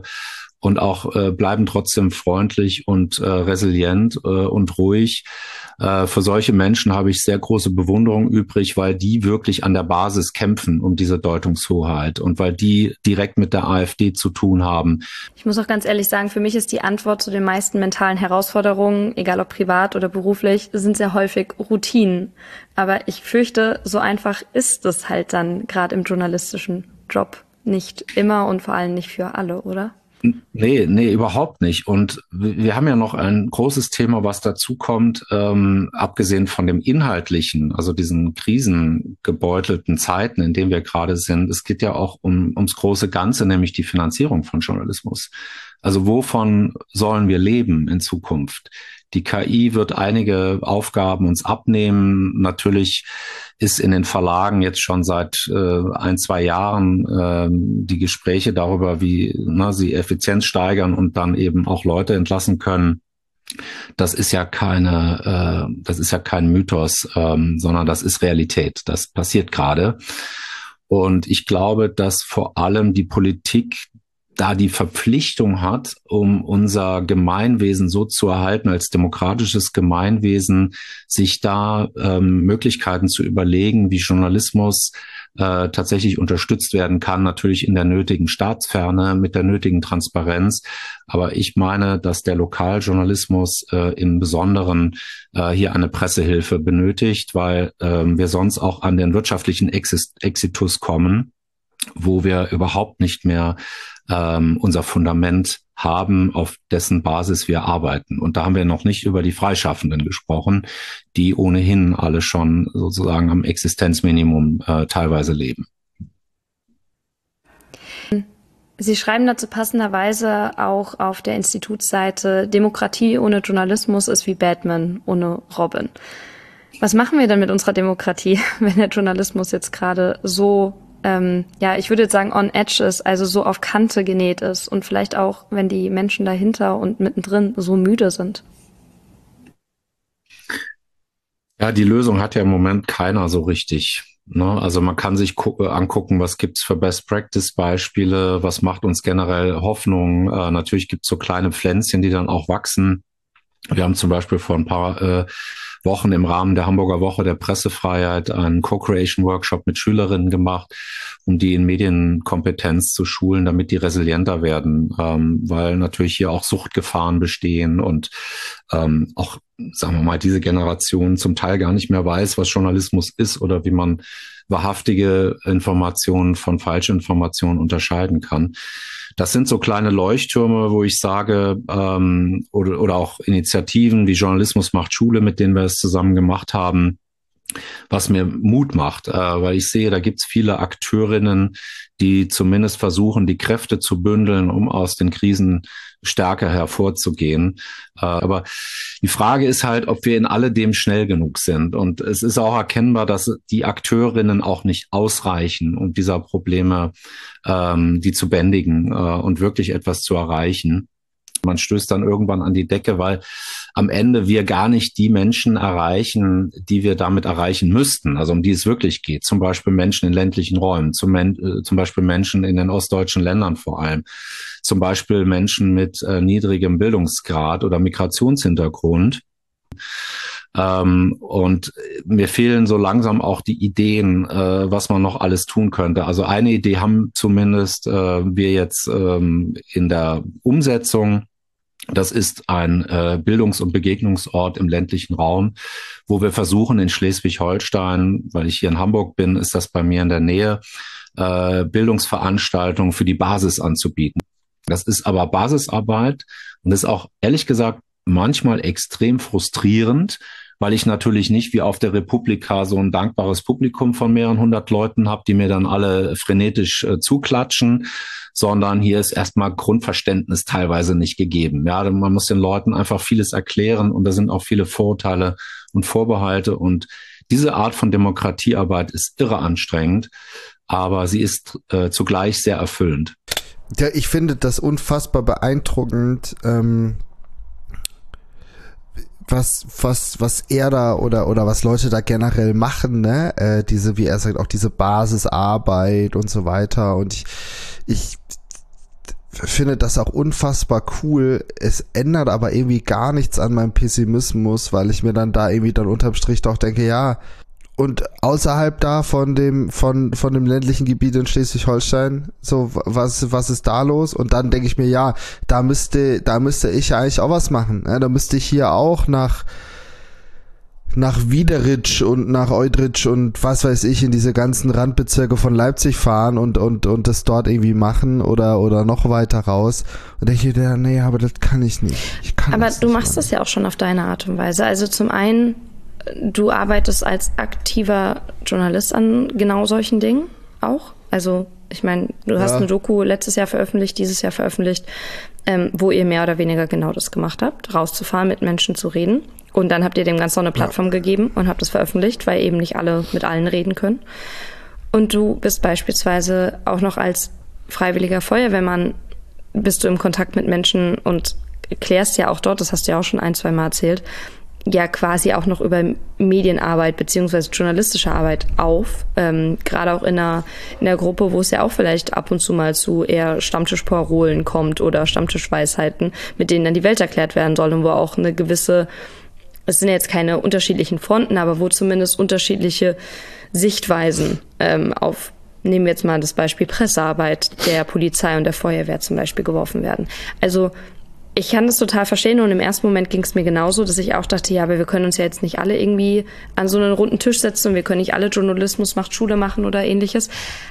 und auch bleiben trotzdem freundlich und resilient und ruhig. Für solche Menschen habe ich sehr große Bewunderung übrig, weil die wirklich an der Basis kämpfen um diese Deutungshoheit und weil die direkt mit der AfD zu tun haben. Ich muss auch ganz ehrlich sagen, für mich ist die Antwort zu den meisten mentalen Herausforderungen, egal ob privat oder beruflich, sind sehr häufig Routinen. Aber ich fürchte, so einfach ist es halt dann gerade im journalistischen Job nicht immer und vor allem nicht für alle, oder? Nee, überhaupt nicht. Und wir haben ja noch ein großes Thema, was dazu kommt, abgesehen von dem Inhaltlichen, also diesen krisengebeutelten Zeiten, in denen wir gerade sind. Es geht ja auch ums große Ganze, nämlich die Finanzierung von Journalismus. Also wovon sollen wir leben in Zukunft? Die KI wird einige Aufgaben uns abnehmen. Natürlich ist in den Verlagen jetzt schon seit 1-2 Jahren die Gespräche darüber, wie sie Effizienz steigern und dann eben auch Leute entlassen können. Das ist ja kein Mythos, sondern das ist Realität. Das passiert gerade. Und ich glaube, dass vor allem die Politik da die Verpflichtung hat, um unser Gemeinwesen so zu erhalten als demokratisches Gemeinwesen, sich da Möglichkeiten zu überlegen, wie Journalismus tatsächlich unterstützt werden kann, natürlich in der nötigen Staatsferne, mit der nötigen Transparenz. Aber ich meine, dass der Lokaljournalismus im Besonderen hier eine Pressehilfe benötigt, weil wir sonst auch an den wirtschaftlichen Exitus kommen, wo wir überhaupt nicht mehr unser Fundament haben, auf dessen Basis wir arbeiten. Und da haben wir noch nicht über die Freischaffenden gesprochen, die ohnehin alle schon sozusagen am Existenzminimum teilweise leben. Sie schreiben dazu passenderweise auch auf der Institutsseite, Demokratie ohne Journalismus ist wie Batman ohne Robin. Was machen wir denn mit unserer Demokratie, wenn der Journalismus jetzt gerade so ich würde jetzt sagen, on edge ist, also so auf Kante genäht ist und vielleicht auch, wenn die Menschen dahinter und mittendrin so müde sind? Ja, die Lösung hat ja im Moment keiner so richtig. Ne? Also man kann sich angucken, was gibt's für Best-Practice-Beispiele, was macht uns generell Hoffnung. Natürlich gibt's so kleine Pflänzchen, die dann auch wachsen. Wir haben zum Beispiel vor ein paar Wochen im Rahmen der Hamburger Woche der Pressefreiheit einen Co-Creation-Workshop mit Schülerinnen gemacht, um die in Medienkompetenz zu schulen, damit die resilienter werden, weil natürlich hier auch Suchtgefahren bestehen und auch, sagen wir mal, diese Generation zum Teil gar nicht mehr weiß, was Journalismus ist oder wie man wahrhaftige Informationen von Falschinformationen unterscheiden kann. Das sind so kleine Leuchttürme, wo ich sage, oder auch Initiativen wie Journalismus macht Schule, mit denen wir es zusammen gemacht haben, was mir Mut macht, weil ich sehe, da gibt's viele Akteurinnen, die zumindest versuchen, die Kräfte zu bündeln, um aus den Krisen stärker hervorzugehen. Aber die Frage ist halt, ob wir in alledem schnell genug sind. Und es ist auch erkennbar, dass die Akteurinnen auch nicht ausreichen, um dieser Probleme die zu bändigen und wirklich etwas zu erreichen. Man stößt dann irgendwann an die Decke, weil am Ende wir gar nicht die Menschen erreichen, die wir damit erreichen müssten, also um die es wirklich geht. Zum Beispiel Menschen in ländlichen Räumen, zum Beispiel Menschen in den ostdeutschen Ländern vor allem, zum Beispiel Menschen mit niedrigem Bildungsgrad oder Migrationshintergrund. Und mir fehlen so langsam auch die Ideen, was man noch alles tun könnte. Also eine Idee haben zumindest wir jetzt in der Umsetzung. Das ist ein Bildungs- und Begegnungsort im ländlichen Raum, wo wir versuchen in Schleswig-Holstein, weil ich hier in Hamburg bin, ist das bei mir in der Nähe, Bildungsveranstaltungen für die Basis anzubieten. Das ist aber Basisarbeit und ist auch ehrlich gesagt manchmal extrem frustrierend, weil ich natürlich nicht wie auf der Republika so ein dankbares Publikum von mehreren hundert Leuten habe, die mir dann alle frenetisch zuklatschen, sondern hier ist erstmal Grundverständnis teilweise nicht gegeben. Ja, man muss den Leuten einfach vieles erklären und da sind auch viele Vorurteile und Vorbehalte und diese Art von Demokratiearbeit ist irre anstrengend, aber sie ist zugleich sehr erfüllend. Ja, ich finde das unfassbar beeindruckend, was er da oder was Leute da generell machen, ne? Diese, wie er sagt, auch diese Basisarbeit und so weiter. Und ich finde das auch unfassbar cool. Es ändert aber irgendwie gar nichts an meinem Pessimismus, weil ich mir dann da irgendwie dann unterm Strich doch denke, ja, und außerhalb da von dem ländlichen Gebiet in Schleswig-Holstein, so, was ist da los? Und dann denke ich mir, ja, da müsste ich eigentlich auch was machen. Ja, da müsste ich hier auch nach Wiederitsch und nach Eudritsch und was weiß ich, in diese ganzen Randbezirke von Leipzig fahren und das dort irgendwie machen oder noch weiter raus. Und denke ich mir, nee, aber das kann ich nicht. Aber du machst das ja auch schon auf deine Art und Weise. Also zum einen, du arbeitest als aktiver Journalist an genau solchen Dingen auch. Also ich meine, du hast eine Doku letztes Jahr veröffentlicht, dieses Jahr veröffentlicht, wo ihr mehr oder weniger genau das gemacht habt, rauszufahren, mit Menschen zu reden. Und dann habt ihr dem Ganzen noch eine Plattform gegeben und habt es veröffentlicht, weil eben nicht alle mit allen reden können. Und du bist beispielsweise auch noch als freiwilliger Feuerwehrmann, bist du im Kontakt mit Menschen und klärst ja auch dort, das hast du ja auch schon 1-2 Mal erzählt, ja quasi auch noch über Medienarbeit beziehungsweise journalistische Arbeit auf. Gerade auch in einer Gruppe, wo es ja auch vielleicht ab und zu mal zu eher Stammtischparolen kommt oder Stammtischweisheiten, mit denen dann die Welt erklärt werden soll und wo auch eine gewisse, es sind ja jetzt keine unterschiedlichen Fronten, aber wo zumindest unterschiedliche Sichtweisen auf, nehmen wir jetzt mal das Beispiel Pressearbeit der Polizei und der Feuerwehr zum Beispiel geworfen werden. Also ich kann das total verstehen und im ersten Moment ging es mir genauso, dass ich auch dachte, ja, aber wir können uns ja jetzt nicht alle irgendwie an so einen runden Tisch setzen und wir können nicht alle Journalismus macht Schule machen oder ähnliches.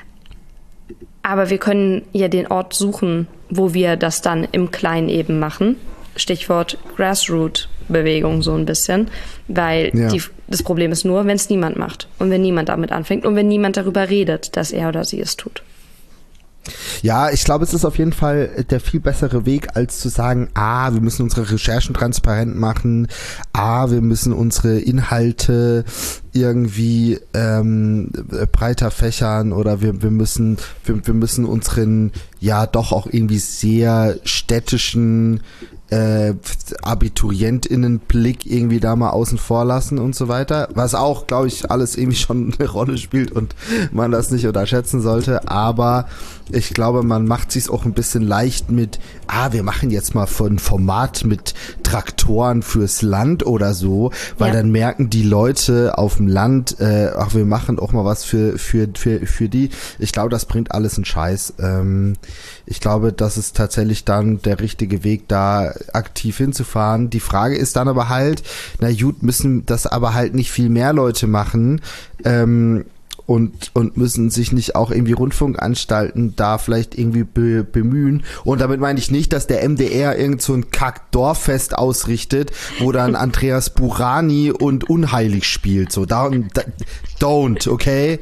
Aber wir können ja den Ort suchen, wo wir das dann im Kleinen eben machen. Stichwort Grassroot-Bewegung so ein bisschen, weil das Problem ist nur, wenn es niemand macht und wenn niemand damit anfängt und wenn niemand darüber redet, dass er oder sie es tut. Ja, ich glaube, es ist auf jeden Fall der viel bessere Weg, als zu sagen, wir müssen unsere Recherchen transparent machen, wir müssen unsere Inhalte irgendwie breiter fächern oder wir müssen unseren ja doch auch irgendwie sehr städtischen AbiturientInnenblick irgendwie da mal außen vor lassen und so weiter, was auch, glaube ich, alles irgendwie schon eine Rolle spielt und man das nicht unterschätzen sollte, aber ich glaube, man macht sich's auch ein bisschen leicht mit, wir machen jetzt mal ein Format mit Traktoren fürs Land oder so, weil dann merken die Leute auf dem Land, wir machen auch mal was für die. Ich glaube, das bringt alles einen Scheiß. Ich glaube, das ist tatsächlich dann der richtige Weg, da aktiv hinzufahren. Die Frage ist dann aber halt, na gut, müssen das aber halt nicht viel mehr Leute machen, und müssen sich nicht auch irgendwie Rundfunkanstalten da vielleicht irgendwie bemühen. Und damit meine ich nicht, dass der MDR irgend so ein Kack-Dorffest ausrichtet, wo dann Andreas Burani und Unheilig spielt. So, don't, okay?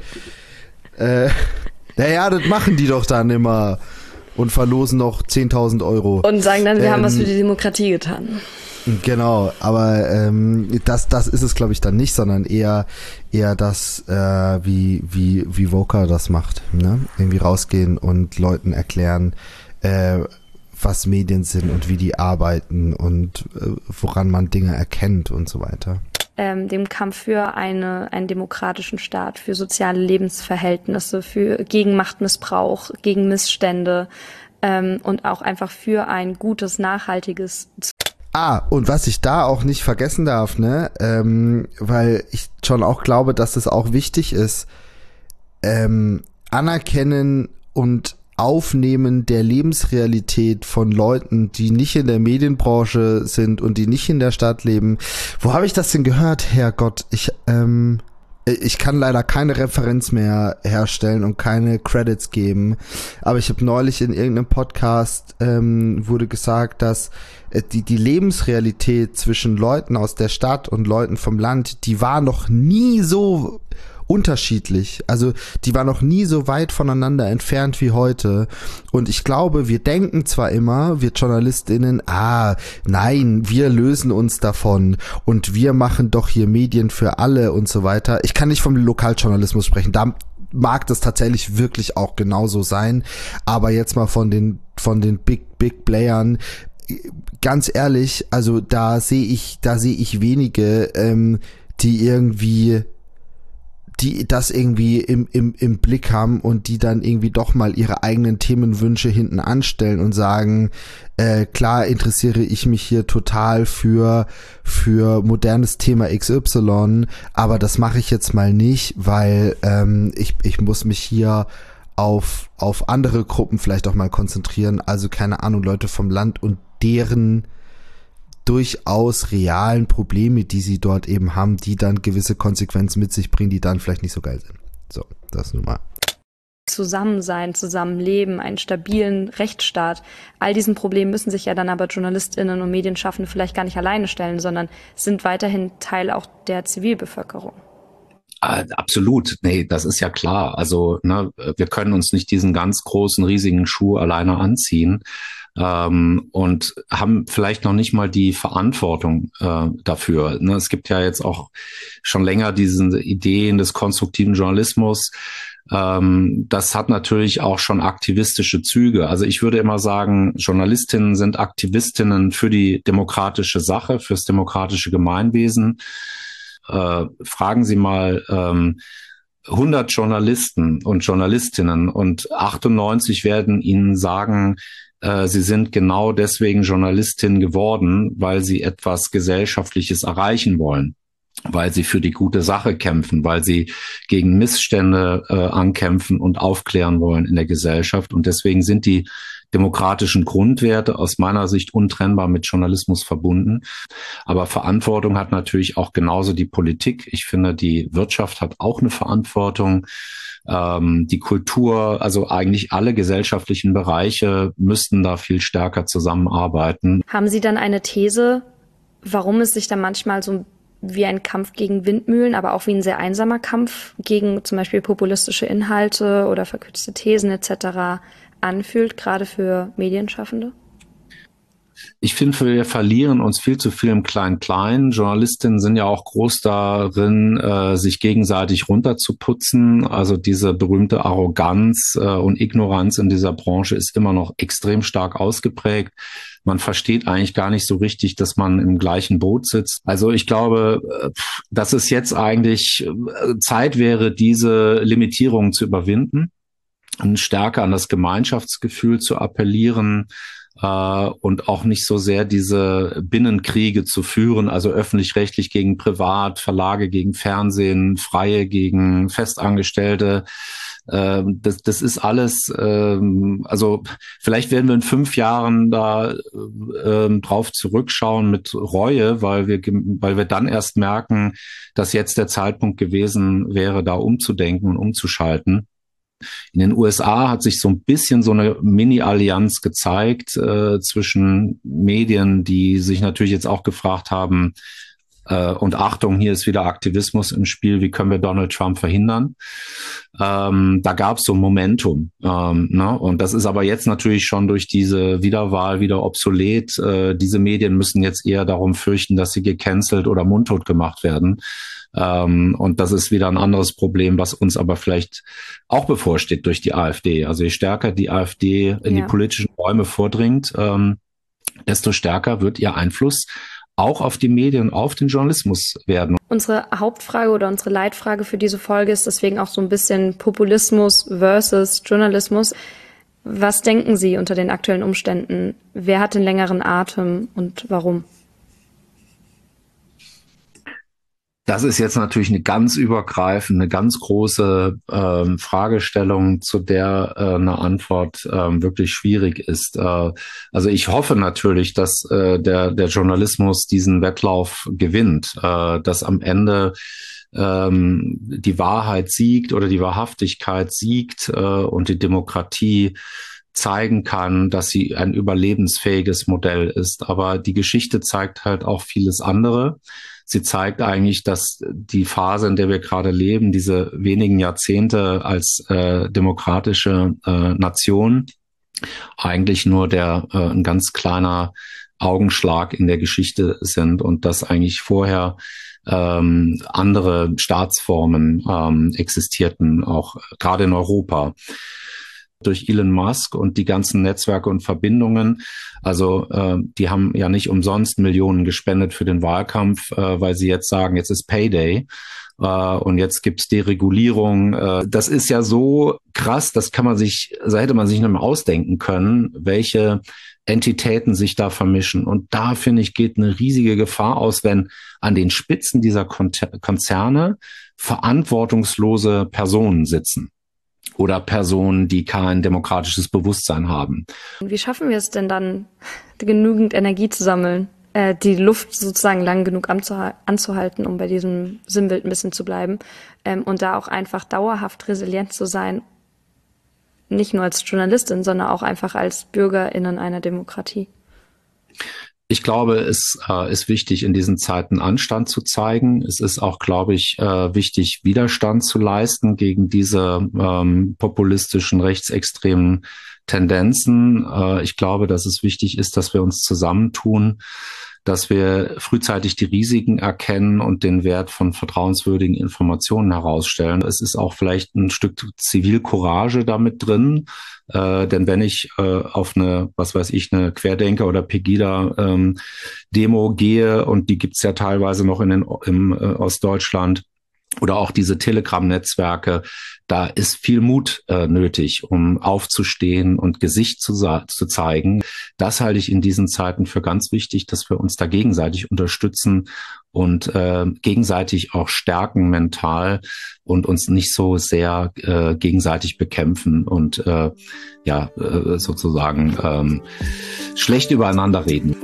Naja, das machen die doch dann immer und verlosen noch 10.000 Euro. Und sagen dann, wir haben was für die Demokratie getan. Genau, aber das ist es, glaube ich, dann nicht, sondern eher das, wie Voca das macht, ne? Irgendwie rausgehen und Leuten erklären, was Medien sind und wie die arbeiten und woran man Dinge erkennt und so weiter. Dem Kampf für einen demokratischen Staat, für soziale Lebensverhältnisse, gegen Machtmissbrauch, gegen Missstände und auch einfach für ein gutes, nachhaltiges. Und was ich da auch nicht vergessen darf, ne, weil ich schon auch glaube, dass es auch wichtig ist, anerkennen und Aufnehmen der Lebensrealität von Leuten, die nicht in der Medienbranche sind und die nicht in der Stadt leben. Wo habe ich das denn gehört? Herrgott, ich kann leider keine Referenz mehr herstellen und keine Credits geben, aber ich habe neulich in irgendeinem Podcast wurde gesagt, dass die Lebensrealität zwischen Leuten aus der Stadt und Leuten vom Land, die war noch nie so unterschiedlich. Also die war noch nie so weit voneinander entfernt wie heute. Und ich glaube, wir denken zwar immer, wir JournalistInnen, nein, wir lösen uns davon und wir machen doch hier Medien für alle und so weiter. Ich kann nicht vom Lokaljournalismus sprechen. Da mag das tatsächlich wirklich auch genauso sein. Aber jetzt mal von den Big Playern, ganz ehrlich, also da sehe ich wenige, die das irgendwie im Blick haben und die dann irgendwie doch mal ihre eigenen Themenwünsche hinten anstellen und sagen, klar interessiere ich mich hier total für modernes Thema XY, aber das mache ich jetzt mal nicht, weil ich muss mich hier auf andere Gruppen vielleicht auch mal konzentrieren, also keine Ahnung, Leute vom Land und deren durchaus realen Probleme, die sie dort eben haben, die dann gewisse Konsequenzen mit sich bringen, die dann vielleicht nicht so geil sind. So, das nun mal. Zusammensein, Zusammenleben, einen stabilen Rechtsstaat. All diesen Problemen müssen sich ja dann aber JournalistInnen und Medienschaffende vielleicht gar nicht alleine stellen, sondern sind weiterhin Teil auch der Zivilbevölkerung. Absolut. Nee, das ist ja klar. Also, wir können uns nicht diesen ganz großen, riesigen Schuh alleine anziehen. Und haben vielleicht noch nicht mal die Verantwortung dafür. Es gibt ja jetzt auch schon länger diese Ideen des konstruktiven Journalismus. Das hat natürlich auch schon aktivistische Züge. Also ich würde immer sagen, Journalistinnen sind Aktivistinnen für die demokratische Sache, fürs demokratische Gemeinwesen. Fragen Sie mal 100 Journalisten und Journalistinnen und 98 werden Ihnen sagen, sie sind genau deswegen Journalistin geworden, weil sie etwas Gesellschaftliches erreichen wollen, weil sie für die gute Sache kämpfen, weil sie gegen Missstände ankämpfen und aufklären wollen in der Gesellschaft. Und deswegen sind die demokratischen Grundwerte aus meiner Sicht untrennbar mit Journalismus verbunden. Aber Verantwortung hat natürlich auch genauso die Politik. Ich finde, die Wirtschaft hat auch eine Verantwortung. Die Kultur, also eigentlich alle gesellschaftlichen Bereiche müssten da viel stärker zusammenarbeiten. Haben Sie dann eine These, warum es sich dann manchmal so wie ein Kampf gegen Windmühlen, aber auch wie ein sehr einsamer Kampf gegen zum Beispiel populistische Inhalte oder verkürzte Thesen etc. anfühlt, gerade für Medienschaffende? Ich finde, wir verlieren uns viel zu viel im Klein-Klein. Journalistinnen sind ja auch groß darin, sich gegenseitig runterzuputzen. Also diese berühmte Arroganz und Ignoranz in dieser Branche ist immer noch extrem stark ausgeprägt. Man versteht eigentlich gar nicht so richtig, dass man im gleichen Boot sitzt. Also ich glaube, dass es jetzt eigentlich Zeit wäre, diese Limitierungen zu überwinden und stärker an das Gemeinschaftsgefühl zu appellieren, und auch nicht so sehr diese Binnenkriege zu führen, also öffentlich-rechtlich gegen Privat, Verlage gegen Fernsehen, Freie gegen Festangestellte. Das ist alles, also vielleicht werden wir in 5 Jahren da drauf zurückschauen mit Reue, weil wir dann erst merken, dass jetzt der Zeitpunkt gewesen wäre, da umzudenken und umzuschalten. In den USA hat sich so ein bisschen so eine Mini-Allianz gezeigt zwischen Medien, die sich natürlich jetzt auch gefragt haben, und Achtung, hier ist wieder Aktivismus im Spiel, wie können wir Donald Trump verhindern? Da gab es so ein Momentum. Ne? Und das ist aber jetzt natürlich schon durch diese Wiederwahl wieder obsolet. Diese Medien müssen jetzt eher darum fürchten, dass sie gecancelt oder mundtot gemacht werden. Und das ist wieder ein anderes Problem, was uns aber vielleicht auch bevorsteht durch die AfD. Also je stärker die AfD in die politischen Räume vordringt, desto stärker wird ihr Einfluss auch auf die Medien, auf den Journalismus werden. Unsere Hauptfrage oder unsere Leitfrage für diese Folge ist deswegen auch so ein bisschen Populismus versus Journalismus. Was denken Sie unter den aktuellen Umständen? Wer hat den längeren Atem und warum? Das ist jetzt natürlich eine ganz übergreifende, eine ganz große Fragestellung, zu der eine Antwort wirklich schwierig ist. Also ich hoffe natürlich, dass der Journalismus diesen Wettlauf gewinnt, dass am Ende die Wahrheit siegt oder die Wahrhaftigkeit siegt und die Demokratie zeigen kann, dass sie ein überlebensfähiges Modell ist. Aber die Geschichte zeigt halt auch vieles andere. Sie zeigt eigentlich, dass die Phase, in der wir gerade leben, diese wenigen Jahrzehnte als demokratische Nation, eigentlich nur ein ganz kleiner Augenschlag in der Geschichte sind und dass eigentlich vorher andere Staatsformen existierten, auch gerade in Europa. Durch Elon Musk und die ganzen Netzwerke und Verbindungen. Also die haben ja nicht umsonst Millionen gespendet für den Wahlkampf, weil sie jetzt sagen, jetzt ist Payday und jetzt gibt's Deregulierung. Das ist ja so krass, da hätte man sich nicht mehr ausdenken können, welche Entitäten sich da vermischen. Und da, finde ich, geht eine riesige Gefahr aus, wenn an den Spitzen dieser Konzerne verantwortungslose Personen sitzen. Oder Personen, die kein demokratisches Bewusstsein haben. Wie schaffen wir es denn dann, genügend Energie zu sammeln, die Luft sozusagen lang genug anzuhalten, um bei diesem Sinnbild ein bisschen zu bleiben, und da auch einfach dauerhaft resilient zu sein, nicht nur als Journalistin, sondern auch einfach als BürgerInnen einer Demokratie? Ich glaube, es ist wichtig, in diesen Zeiten Anstand zu zeigen. Es ist auch, glaube ich, wichtig, Widerstand zu leisten gegen diese populistischen, rechtsextremen Tendenzen. Ich glaube, dass es wichtig ist, dass wir uns zusammentun, dass wir frühzeitig die Risiken erkennen und den Wert von vertrauenswürdigen Informationen herausstellen. Es ist auch vielleicht ein Stück Zivilcourage damit drin, denn wenn ich auf eine Querdenker- oder Pegida-Demo gehe, und die gibt's ja teilweise noch im Ostdeutschland, oder auch diese Telegram-Netzwerke, da ist viel Mut nötig, um aufzustehen und Gesicht zu zeigen. Das halte ich in diesen Zeiten für ganz wichtig, dass wir uns da gegenseitig unterstützen und gegenseitig auch stärken mental und uns nicht so sehr gegenseitig bekämpfen und sozusagen schlecht übereinander reden.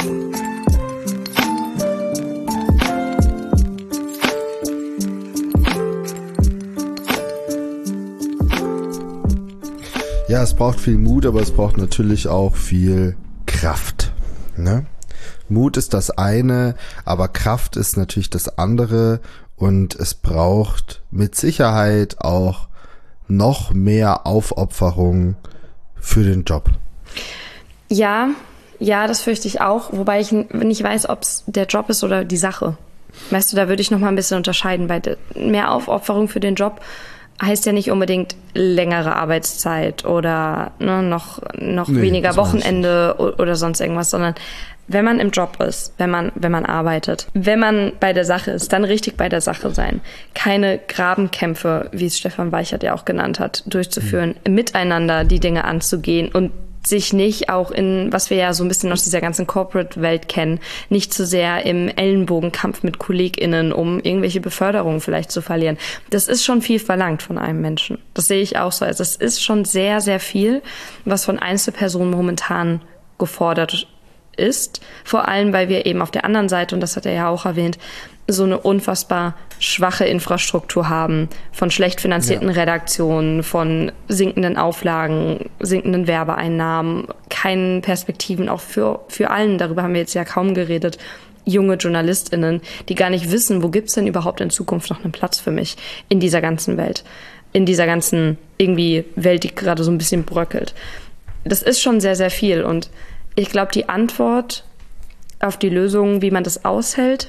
Ja, es braucht viel Mut, aber es braucht natürlich auch viel Kraft. Ne? Mut ist das eine, aber Kraft ist natürlich das andere, und es braucht mit Sicherheit auch noch mehr Aufopferung für den Job. Ja, das fürchte ich auch, wobei ich nicht weiß, ob es der Job ist oder die Sache. Weißt du, da würde ich noch mal ein bisschen unterscheiden, weil mehr Aufopferung für den Job heißt ja nicht unbedingt längere Arbeitszeit oder noch weniger Wochenende oder sonst irgendwas, sondern wenn man im Job ist, wenn man arbeitet, wenn man bei der Sache ist, dann richtig bei der Sache sein. Keine Grabenkämpfe, wie es Stefan Weichert ja auch genannt hat, durchzuführen, miteinander die Dinge anzugehen und sich nicht auch in, was wir ja so ein bisschen aus dieser ganzen Corporate-Welt kennen, nicht zu sehr im Ellenbogenkampf mit KollegInnen, um irgendwelche Beförderungen vielleicht zu verlieren. Das ist schon viel verlangt von einem Menschen. Das sehe ich auch so. Also es ist schon sehr, sehr viel, was von Einzelpersonen momentan gefordert ist. Vor allem, weil wir eben auf der anderen Seite, und das hat er ja auch erwähnt, so eine unfassbar schwache Infrastruktur haben, von schlecht finanzierten Redaktionen, von sinkenden Auflagen, sinkenden Werbeeinnahmen, keinen Perspektiven auch für allen, darüber haben wir jetzt ja kaum geredet, junge JournalistInnen, die gar nicht wissen, wo gibt's denn überhaupt in Zukunft noch einen Platz für mich in dieser ganzen Welt, in dieser ganzen irgendwie Welt, die gerade so ein bisschen bröckelt. Das ist schon sehr, sehr viel und ich glaube, die Antwort auf die Lösung, wie man das aushält,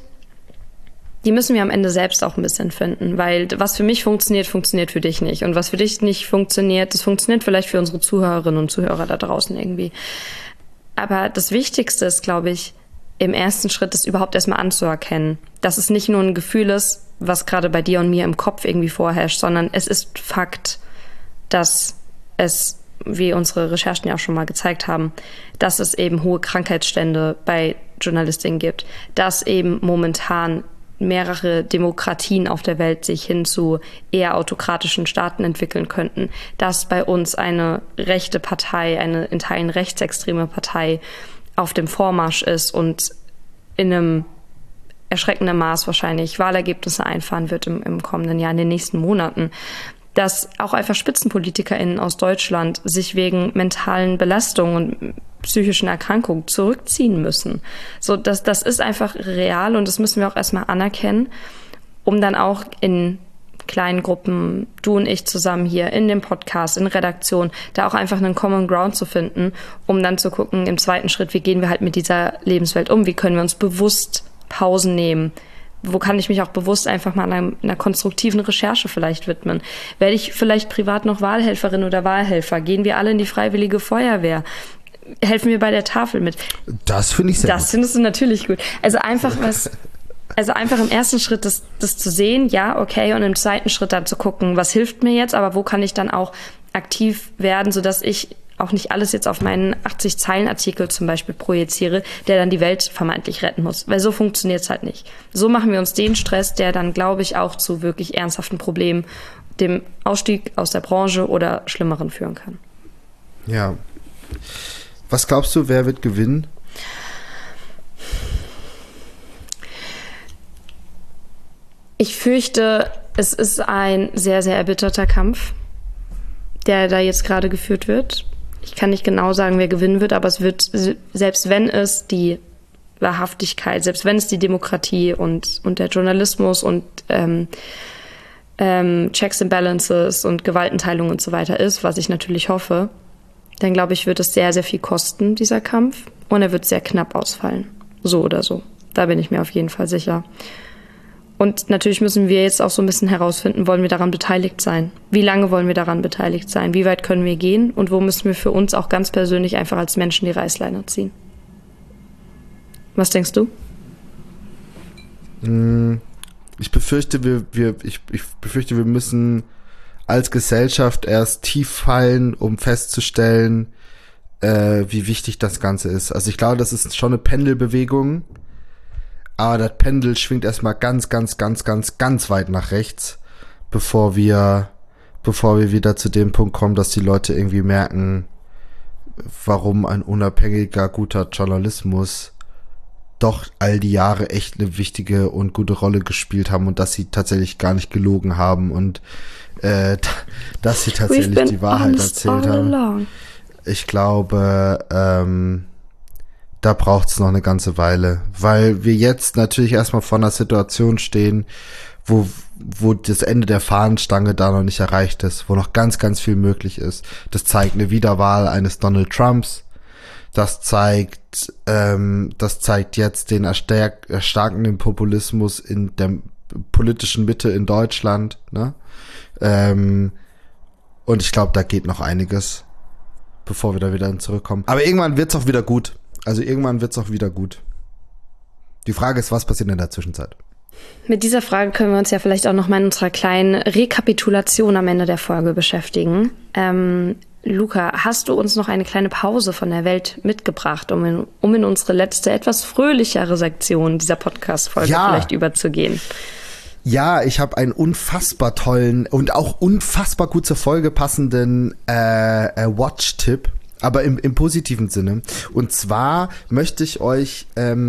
die müssen wir am Ende selbst auch ein bisschen finden, weil was für mich funktioniert, funktioniert für dich nicht. Und was für dich nicht funktioniert, das funktioniert vielleicht für unsere Zuhörerinnen und Zuhörer da draußen irgendwie. Aber das Wichtigste ist, glaube ich, im ersten Schritt, das überhaupt erstmal anzuerkennen, dass es nicht nur ein Gefühl ist, was gerade bei dir und mir im Kopf irgendwie vorherrscht, sondern es ist Fakt, dass es, wie unsere Recherchen ja auch schon mal gezeigt haben, dass es eben hohe Krankheitsstände bei Journalistinnen gibt, dass eben momentan mehrere Demokratien auf der Welt sich hin zu eher autokratischen Staaten entwickeln könnten, dass bei uns eine rechte Partei, eine in Teilen rechtsextreme Partei auf dem Vormarsch ist und in einem erschreckenden Maß wahrscheinlich Wahlergebnisse einfahren wird im kommenden Jahr, in den nächsten Monaten, dass auch einfach SpitzenpolitikerInnen aus Deutschland sich wegen mentalen Belastungen und psychischen Erkrankungen zurückziehen müssen. So, das ist einfach real und das müssen wir auch erstmal anerkennen, um dann auch in kleinen Gruppen, du und ich zusammen hier in dem Podcast, in Redaktion, da auch einfach einen Common Ground zu finden, um dann zu gucken, im zweiten Schritt, wie gehen wir halt mit dieser Lebenswelt um, wie können wir uns bewusst Pausen nehmen, wo kann ich mich auch bewusst einfach mal einer konstruktiven Recherche vielleicht widmen? Werde ich vielleicht privat noch Wahlhelferin oder Wahlhelfer? Gehen wir alle in die Freiwillige Feuerwehr? Helfen wir bei der Tafel mit? Das finde ich sehr gut. Das findest du natürlich gut. Also einfach im ersten Schritt das zu sehen, ja, okay, und im zweiten Schritt dann zu gucken, was hilft mir jetzt, aber wo kann ich dann auch aktiv werden, sodass ich auch nicht alles jetzt auf meinen 80-Zeilen-Artikel zum Beispiel projiziere, der dann die Welt vermeintlich retten muss. Weil so funktioniert es halt nicht. So machen wir uns den Stress, der dann, glaube ich, auch zu wirklich ernsthaften Problemen, dem Ausstieg aus der Branche oder Schlimmeren führen kann. Ja. Was glaubst du, wer wird gewinnen? Ich fürchte, es ist ein sehr, sehr erbitterter Kampf, der da jetzt gerade geführt wird. Ich kann nicht genau sagen, wer gewinnen wird, aber es wird, selbst wenn es die Wahrhaftigkeit, selbst wenn es die Demokratie und der Journalismus und Checks and Balances und Gewaltenteilung und so weiter ist, was ich natürlich hoffe, dann glaube ich, wird es sehr, sehr viel kosten, dieser Kampf. Und er wird sehr knapp ausfallen. So oder so. Da bin ich mir auf jeden Fall sicher. Und natürlich müssen wir jetzt auch so ein bisschen herausfinden, wollen wir daran beteiligt sein? Wie lange wollen wir daran beteiligt sein? Wie weit können wir gehen? Und wo müssen wir für uns auch ganz persönlich einfach als Menschen die Reißleine ziehen? Was denkst du? Ich befürchte, wir müssen als Gesellschaft erst tief fallen, um festzustellen, wie wichtig das Ganze ist. Also ich glaube, das ist schon eine Pendelbewegung, aber das Pendel schwingt erstmal ganz weit nach rechts, bevor wir wieder zu dem Punkt kommen, dass die Leute irgendwie merken, warum ein unabhängiger, guter Journalismus doch all die Jahre echt eine wichtige und gute Rolle gespielt haben und dass sie tatsächlich gar nicht gelogen haben und dass sie tatsächlich die Wahrheit erzählt haben. Ich glaube, da braucht's noch eine ganze Weile, weil wir jetzt natürlich erstmal vor einer Situation stehen, wo das Ende der Fahnenstange da noch nicht erreicht ist, wo noch ganz viel möglich ist. Das zeigt eine Wiederwahl eines Donald Trumps. Das zeigt jetzt den erstarkenden Populismus in der politischen Mitte in Deutschland, ne? Und ich glaube, da geht noch einiges, bevor wir da wieder zurückkommen. Aber irgendwann wird's auch wieder gut. Die Frage ist, was passiert in der Zwischenzeit? Mit dieser Frage können wir uns ja vielleicht auch noch mal in unserer kleinen Rekapitulation am Ende der Folge beschäftigen. Luca, hast du uns noch eine kleine Pause von der Welt mitgebracht, um in unsere letzte, etwas fröhlichere Sektion dieser Podcast-Folge vielleicht überzugehen? Ja, ich habe einen unfassbar tollen und auch unfassbar gut zur Folge passenden Watch-Tipp, aber im positiven Sinne. Und zwar möchte ich euch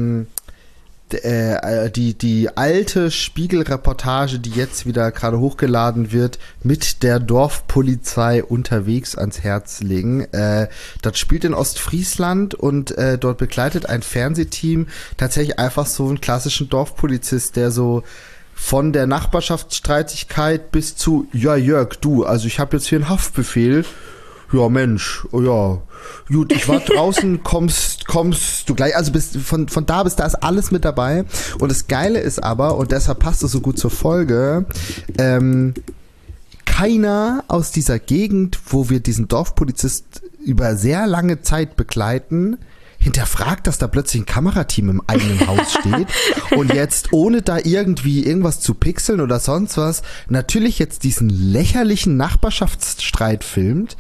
die alte Spiegel-Reportage, die jetzt wieder gerade hochgeladen wird, mit der Dorfpolizei unterwegs ans Herz legen. Das spielt in Ostfriesland und dort begleitet ein Fernsehteam tatsächlich einfach so einen klassischen Dorfpolizist, der so von der Nachbarschaftsstreitigkeit bis zu, ja Jörg, du, also ich habe jetzt hier einen Haftbefehl. Ja, Mensch, oh ja, gut, ich war draußen, kommst du gleich, also von da bis da ist alles mit dabei. Und das Geile ist aber, und deshalb passt es so gut zur Folge, keiner aus dieser Gegend, wo wir diesen Dorfpolizist über sehr lange Zeit begleiten, hinterfragt, dass da plötzlich ein Kamerateam im eigenen Haus steht und jetzt, ohne da irgendwie irgendwas zu pixeln oder sonst was, natürlich jetzt diesen lächerlichen Nachbarschaftsstreit filmt.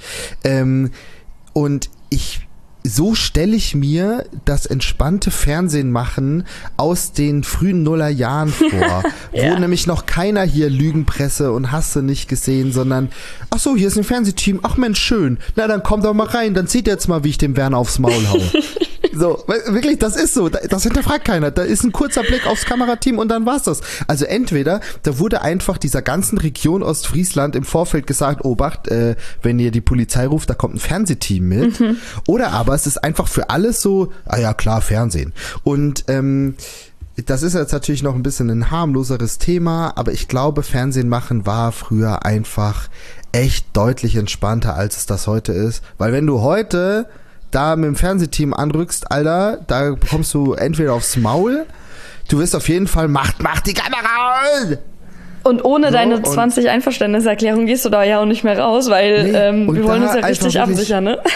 Und so stelle ich mir das entspannte Fernsehen machen aus den frühen Nullerjahren vor, wo nämlich noch keiner hier Lügenpresse und hast du nicht gesehen, sondern ach so, hier ist ein Fernsehteam, ach Mensch, schön, na dann kommt doch mal rein, dann seht ihr jetzt mal, wie ich dem Werner aufs Maul haue. So, wirklich, das ist so, das hinterfragt keiner, da ist ein kurzer Blick aufs Kamerateam und dann war's das. Also entweder, da wurde einfach dieser ganzen Region Ostfriesland im Vorfeld gesagt, Obacht, wenn ihr die Polizei ruft, da kommt ein Fernsehteam mit, oder aber es ist einfach für alles so, ah ja klar, Fernsehen. Und das ist jetzt natürlich noch ein bisschen ein harmloseres Thema, aber ich glaube, Fernsehen machen war früher einfach echt deutlich entspannter, als es das heute ist. Weil wenn du heute da mit dem Fernsehteam anrückst, Alter, da bekommst du entweder aufs Maul, du wirst auf jeden Fall, mach die Kamera an! Und ohne deine 20 Einverständniserklärungen gehst du da ja auch nicht mehr raus, weil wir wollen uns ja richtig absichern, ne?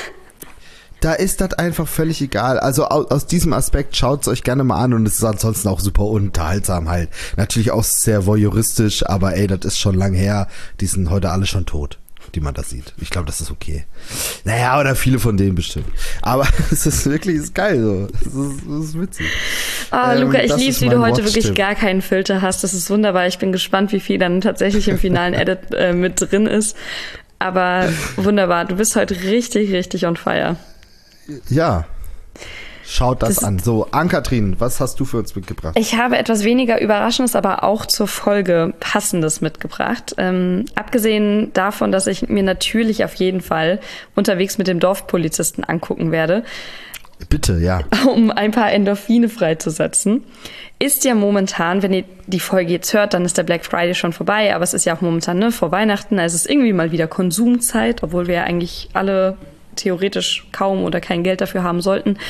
Da ist das einfach völlig egal. Also aus diesem Aspekt schaut es euch gerne mal an und es ist ansonsten auch super unterhaltsam halt. Natürlich auch sehr voyeuristisch, aber ey, das ist schon lang her. Die sind heute alle schon tot, die man da sieht. Ich glaube, das ist okay. Naja, oder viele von denen bestimmt. Aber es ist wirklich geil so. Es ist witzig. Luca, ich lieb's, wie du heute wirklich gar keinen Filter hast. Das ist wunderbar. Ich bin gespannt, wie viel dann tatsächlich im finalen Edit mit drin ist. Aber wunderbar. Du bist heute richtig, richtig on fire. Ja, schaut das an. So, Ann-Kathrin, was hast du für uns mitgebracht? Ich habe etwas weniger Überraschendes, aber auch zur Folge Passendes mitgebracht. Abgesehen davon, dass ich mir natürlich auf jeden Fall unterwegs mit dem Dorfpolizisten angucken werde. Bitte, ja. Um ein paar Endorphine freizusetzen. Ist ja momentan, wenn ihr die Folge jetzt hört, dann ist der Black Friday schon vorbei, aber es ist ja auch momentan vor Weihnachten, also es ist irgendwie mal wieder Konsumzeit, obwohl wir ja eigentlich alle theoretisch kaum oder kein Geld dafür haben sollten.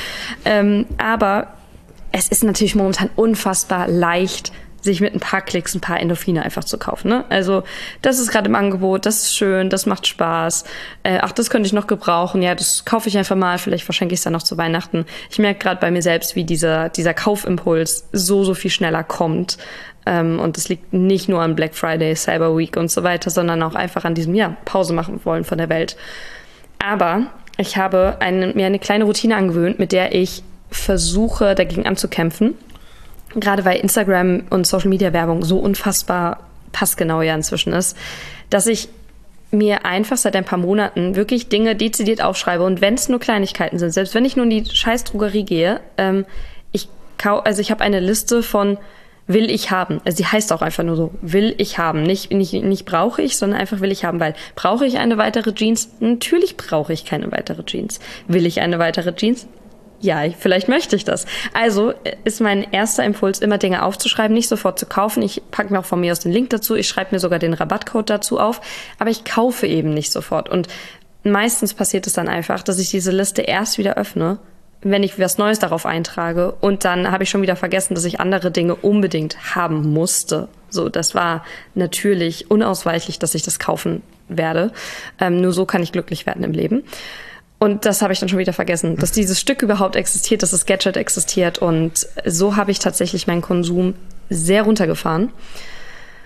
Aber es ist natürlich momentan unfassbar leicht, sich mit ein paar Klicks ein paar Endorphine einfach zu kaufen. Ne? Also das ist gerade im Angebot, das ist schön, das macht Spaß. Ach, das könnte ich noch gebrauchen. Ja, das kaufe ich einfach mal. Vielleicht verschenke ich es dann noch zu Weihnachten. Ich merke gerade bei mir selbst, wie dieser Kaufimpuls so viel schneller kommt. Und das liegt nicht nur an Black Friday, Cyber Week und so weiter, sondern auch einfach an diesem, Pause machen wollen von der Welt. Aber ich habe mir eine kleine Routine angewöhnt, mit der ich versuche, dagegen anzukämpfen. Gerade weil Instagram und Social-Media-Werbung so unfassbar passgenau ja inzwischen ist, dass ich mir einfach seit ein paar Monaten wirklich Dinge dezidiert aufschreibe. Und wenn es nur Kleinigkeiten sind, selbst wenn ich nur in die scheiß Drogerie gehe, ich habe eine Liste von will ich haben. Also die heißt auch einfach nur so, will ich haben. Nicht brauche ich, sondern einfach will ich haben, weil brauche ich eine weitere Jeans? Natürlich brauche ich keine weitere Jeans. Will ich eine weitere Jeans? Ja, vielleicht möchte ich das. Also ist mein erster Impuls, immer Dinge aufzuschreiben, nicht sofort zu kaufen. Ich packe mir auch von mir aus den Link dazu. Ich schreibe mir sogar den Rabattcode dazu auf. Aber ich kaufe eben nicht sofort. Und meistens passiert es dann einfach, dass ich diese Liste erst wieder öffne, wenn ich was Neues darauf eintrage. Und dann habe ich schon wieder vergessen, dass ich andere Dinge unbedingt haben musste. So, das war natürlich unausweichlich, dass ich das kaufen werde. Nur so kann ich glücklich werden im Leben. Und das habe ich dann schon wieder vergessen, dass dieses Stück überhaupt existiert, dass das Gadget existiert. Und so habe ich tatsächlich meinen Konsum sehr runtergefahren.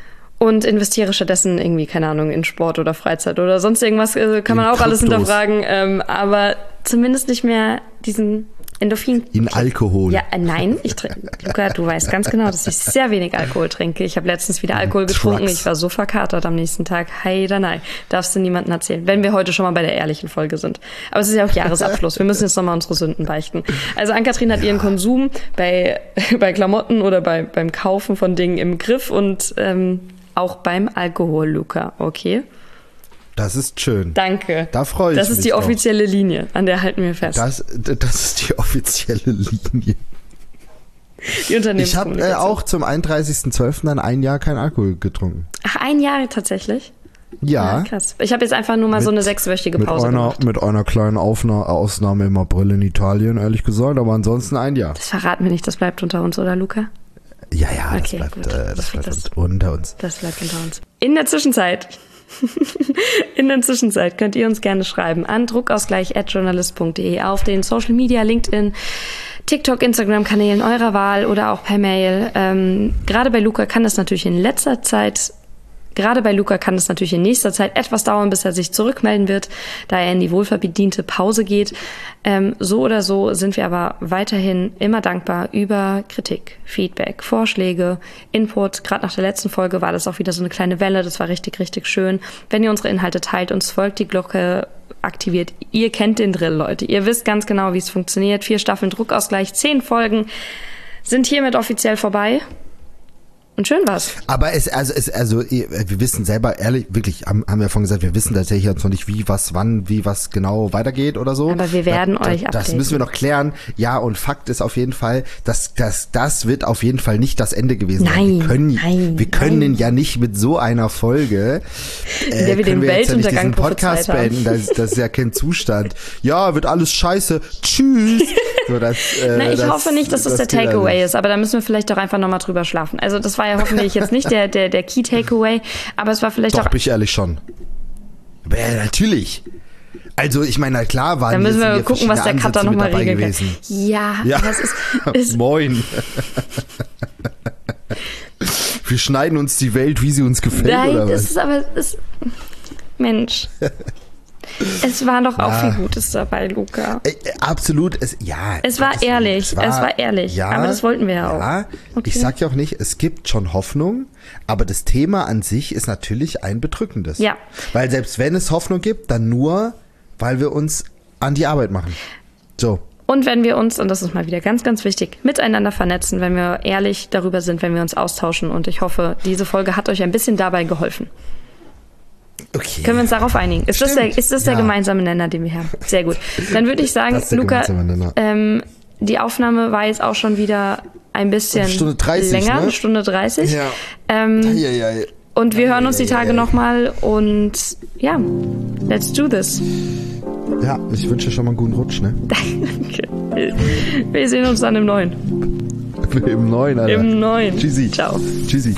Und investiere stattdessen irgendwie, keine Ahnung, in Sport oder Freizeit oder sonst irgendwas, kann man auch alles hinterfragen. Aber zumindest nicht mehr diesen Endorphin. In Alkohol. Ja, nein, ich trinke. Luca, du weißt ganz genau, dass ich sehr wenig Alkohol trinke. Ich habe letztens wieder Alkohol getrunken. Ich war so verkatert am nächsten Tag. Heider nein, darfst du niemandem erzählen. Wenn wir heute schon mal bei der ehrlichen Folge sind. Aber es ist ja auch Jahresabschluss. Wir müssen jetzt nochmal unsere Sünden beichten. Also Ann-Kathrin hat ihren Konsum bei Klamotten oder beim Kaufen von Dingen im Griff und auch beim Alkohol, Luca. Okay? Das ist schön. Danke. Da freue ich mich. Das ist die offizielle Linie, an der halten wir fest. Das ist die offizielle Linie. Die Ich habe auch zum 31.12. dann ein Jahr kein Alkohol getrunken. Ach, ein Jahr tatsächlich? Ja. Krass. Ich habe jetzt einfach nur mal so eine 6-wöchige Pause gemacht. Mit einer kleinen Ausnahme im April in Italien, ehrlich gesagt, aber ansonsten ein Jahr. Das verraten wir nicht, das bleibt unter uns, oder Luca? Ja, okay, das bleibt unter uns. Das bleibt unter uns. In der Zwischenzeit könnt ihr uns gerne schreiben an druckausgleich@journalist.de auf den Social Media, LinkedIn, TikTok, Instagram-Kanälen eurer Wahl oder auch per Mail. Gerade bei Luca kann das natürlich in nächster Zeit etwas dauern, bis er sich zurückmelden wird, da er in die wohlverdiente Pause geht. So oder so sind wir aber weiterhin immer dankbar über Kritik, Feedback, Vorschläge, Input. Gerade nach der letzten Folge war das auch wieder so eine kleine Welle. Das war richtig, richtig schön. Wenn ihr unsere Inhalte teilt, uns folgt, die Glocke aktiviert. Ihr kennt den Drill, Leute. Ihr wisst ganz genau, wie es funktioniert. 4 Staffeln Druckausgleich, 10 Folgen sind hiermit offiziell vorbei. Und schön war's. Aber wir wissen selber, ehrlich, wirklich, haben wir vorhin gesagt, wir wissen tatsächlich jetzt noch nicht, wie was genau weitergeht oder so. Aber wir werden euch updaten. Das müssen wir noch klären. Ja, und Fakt ist auf jeden Fall, dass das wird auf jeden Fall nicht das Ende gewesen sein. Wir können ja nicht mit so einer Folge, in der wir den Weltuntergang diesen Podcast beenden. Das ist ja kein Zustand. Ja, wird alles scheiße. Tschüss. So, ich hoffe nicht, dass das der Takeaway ist, aber da müssen wir vielleicht doch einfach nochmal drüber schlafen. Also das war ja hoffentlich jetzt nicht der Key Takeaway, aber es war vielleicht doch. Doch, bin ich ehrlich schon. Aber ja, natürlich. Also ich meine, klar waren da müssen wir gucken, was der Cutter nochmal regeln kann. Ja, aber es ist Moin. Wir schneiden uns die Welt, wie sie uns gefällt. Nein, oder das was? Mensch. Es war doch auch viel Gutes dabei, Luca. Absolut. Es war ehrlich. Ja, aber das wollten wir ja auch. Ja, okay. Ich sag ja auch nicht, es gibt schon Hoffnung, aber das Thema an sich ist natürlich ein bedrückendes. Ja. Weil selbst wenn es Hoffnung gibt, dann nur, weil wir uns an die Arbeit machen. So. Und wenn wir uns, und das ist mal wieder ganz, ganz wichtig, miteinander vernetzen, wenn wir ehrlich darüber sind, wenn wir uns austauschen. Und ich hoffe, diese Folge hat euch ein bisschen dabei geholfen. Okay. Können wir uns darauf einigen? Ist das der gemeinsame Nenner, den wir haben? Sehr gut. Dann würde ich sagen, Luca, die Aufnahme war jetzt auch schon wieder ein bisschen Stunde 30, länger, ne? Stunde 30. Ja. Und wir hören uns die Tage nochmal und ja, let's do this. Ja, ich wünsche dir schon mal einen guten Rutsch, ne? Danke. Wir sehen uns dann im Neuen. Im Neuen, Alter. Im Neuen. Tschüssi. Ciao. Tschüssi.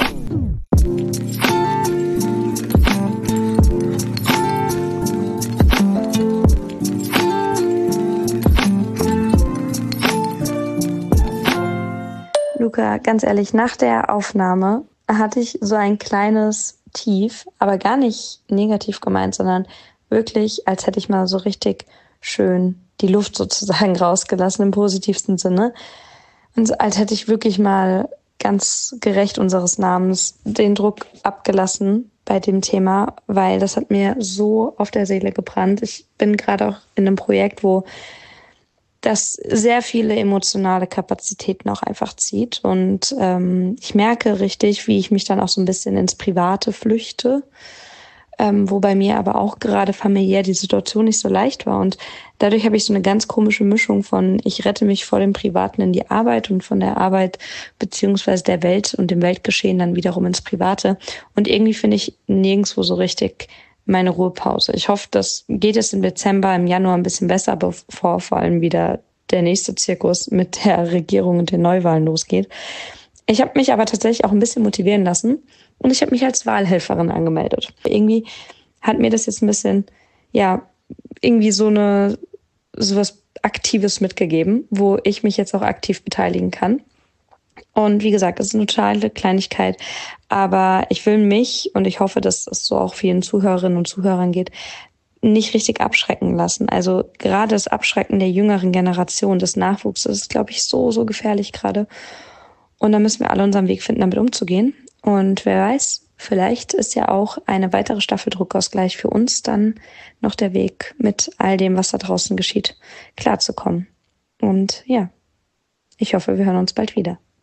Luca, ganz ehrlich, nach der Aufnahme hatte ich so ein kleines Tief, aber gar nicht negativ gemeint, sondern wirklich, als hätte ich mal so richtig schön die Luft sozusagen rausgelassen im positivsten Sinne. Und als hätte ich wirklich mal ganz gerecht unseres Namens den Druck abgelassen bei dem Thema, weil das hat mir so auf der Seele gebrannt. Ich bin gerade auch in einem Projekt, wo das sehr viele emotionale Kapazitäten auch einfach zieht. Und ich merke richtig, wie ich mich dann auch so ein bisschen ins Private flüchte, wo bei mir aber auch gerade familiär die Situation nicht so leicht war. Und dadurch habe ich so eine ganz komische Mischung von, ich rette mich vor dem Privaten in die Arbeit und von der Arbeit beziehungsweise der Welt und dem Weltgeschehen dann wiederum ins Private. Und irgendwie finde ich nirgendwo so richtig meine Ruhepause. Ich hoffe, das geht es im Dezember, im Januar ein bisschen besser, bevor vor allem wieder der nächste Zirkus mit der Regierung und den Neuwahlen losgeht. Ich habe mich aber tatsächlich auch ein bisschen motivieren lassen und ich habe mich als Wahlhelferin angemeldet. Irgendwie hat mir das jetzt ein bisschen, irgendwie sowas Aktives mitgegeben, wo ich mich jetzt auch aktiv beteiligen kann. Und wie gesagt, das ist eine totale Kleinigkeit. Aber ich will mich, und ich hoffe, dass es so auch vielen Zuhörerinnen und Zuhörern geht, nicht richtig abschrecken lassen. Also gerade das Abschrecken der jüngeren Generation, des Nachwuchses, ist, glaube ich, so, so gefährlich gerade. Und da müssen wir alle unseren Weg finden, damit umzugehen. Und wer weiß, vielleicht ist ja auch eine weitere Staffel Druckausgleich für uns dann noch der Weg, mit all dem, was da draußen geschieht, klarzukommen. Und ja, ich hoffe, wir hören uns bald wieder.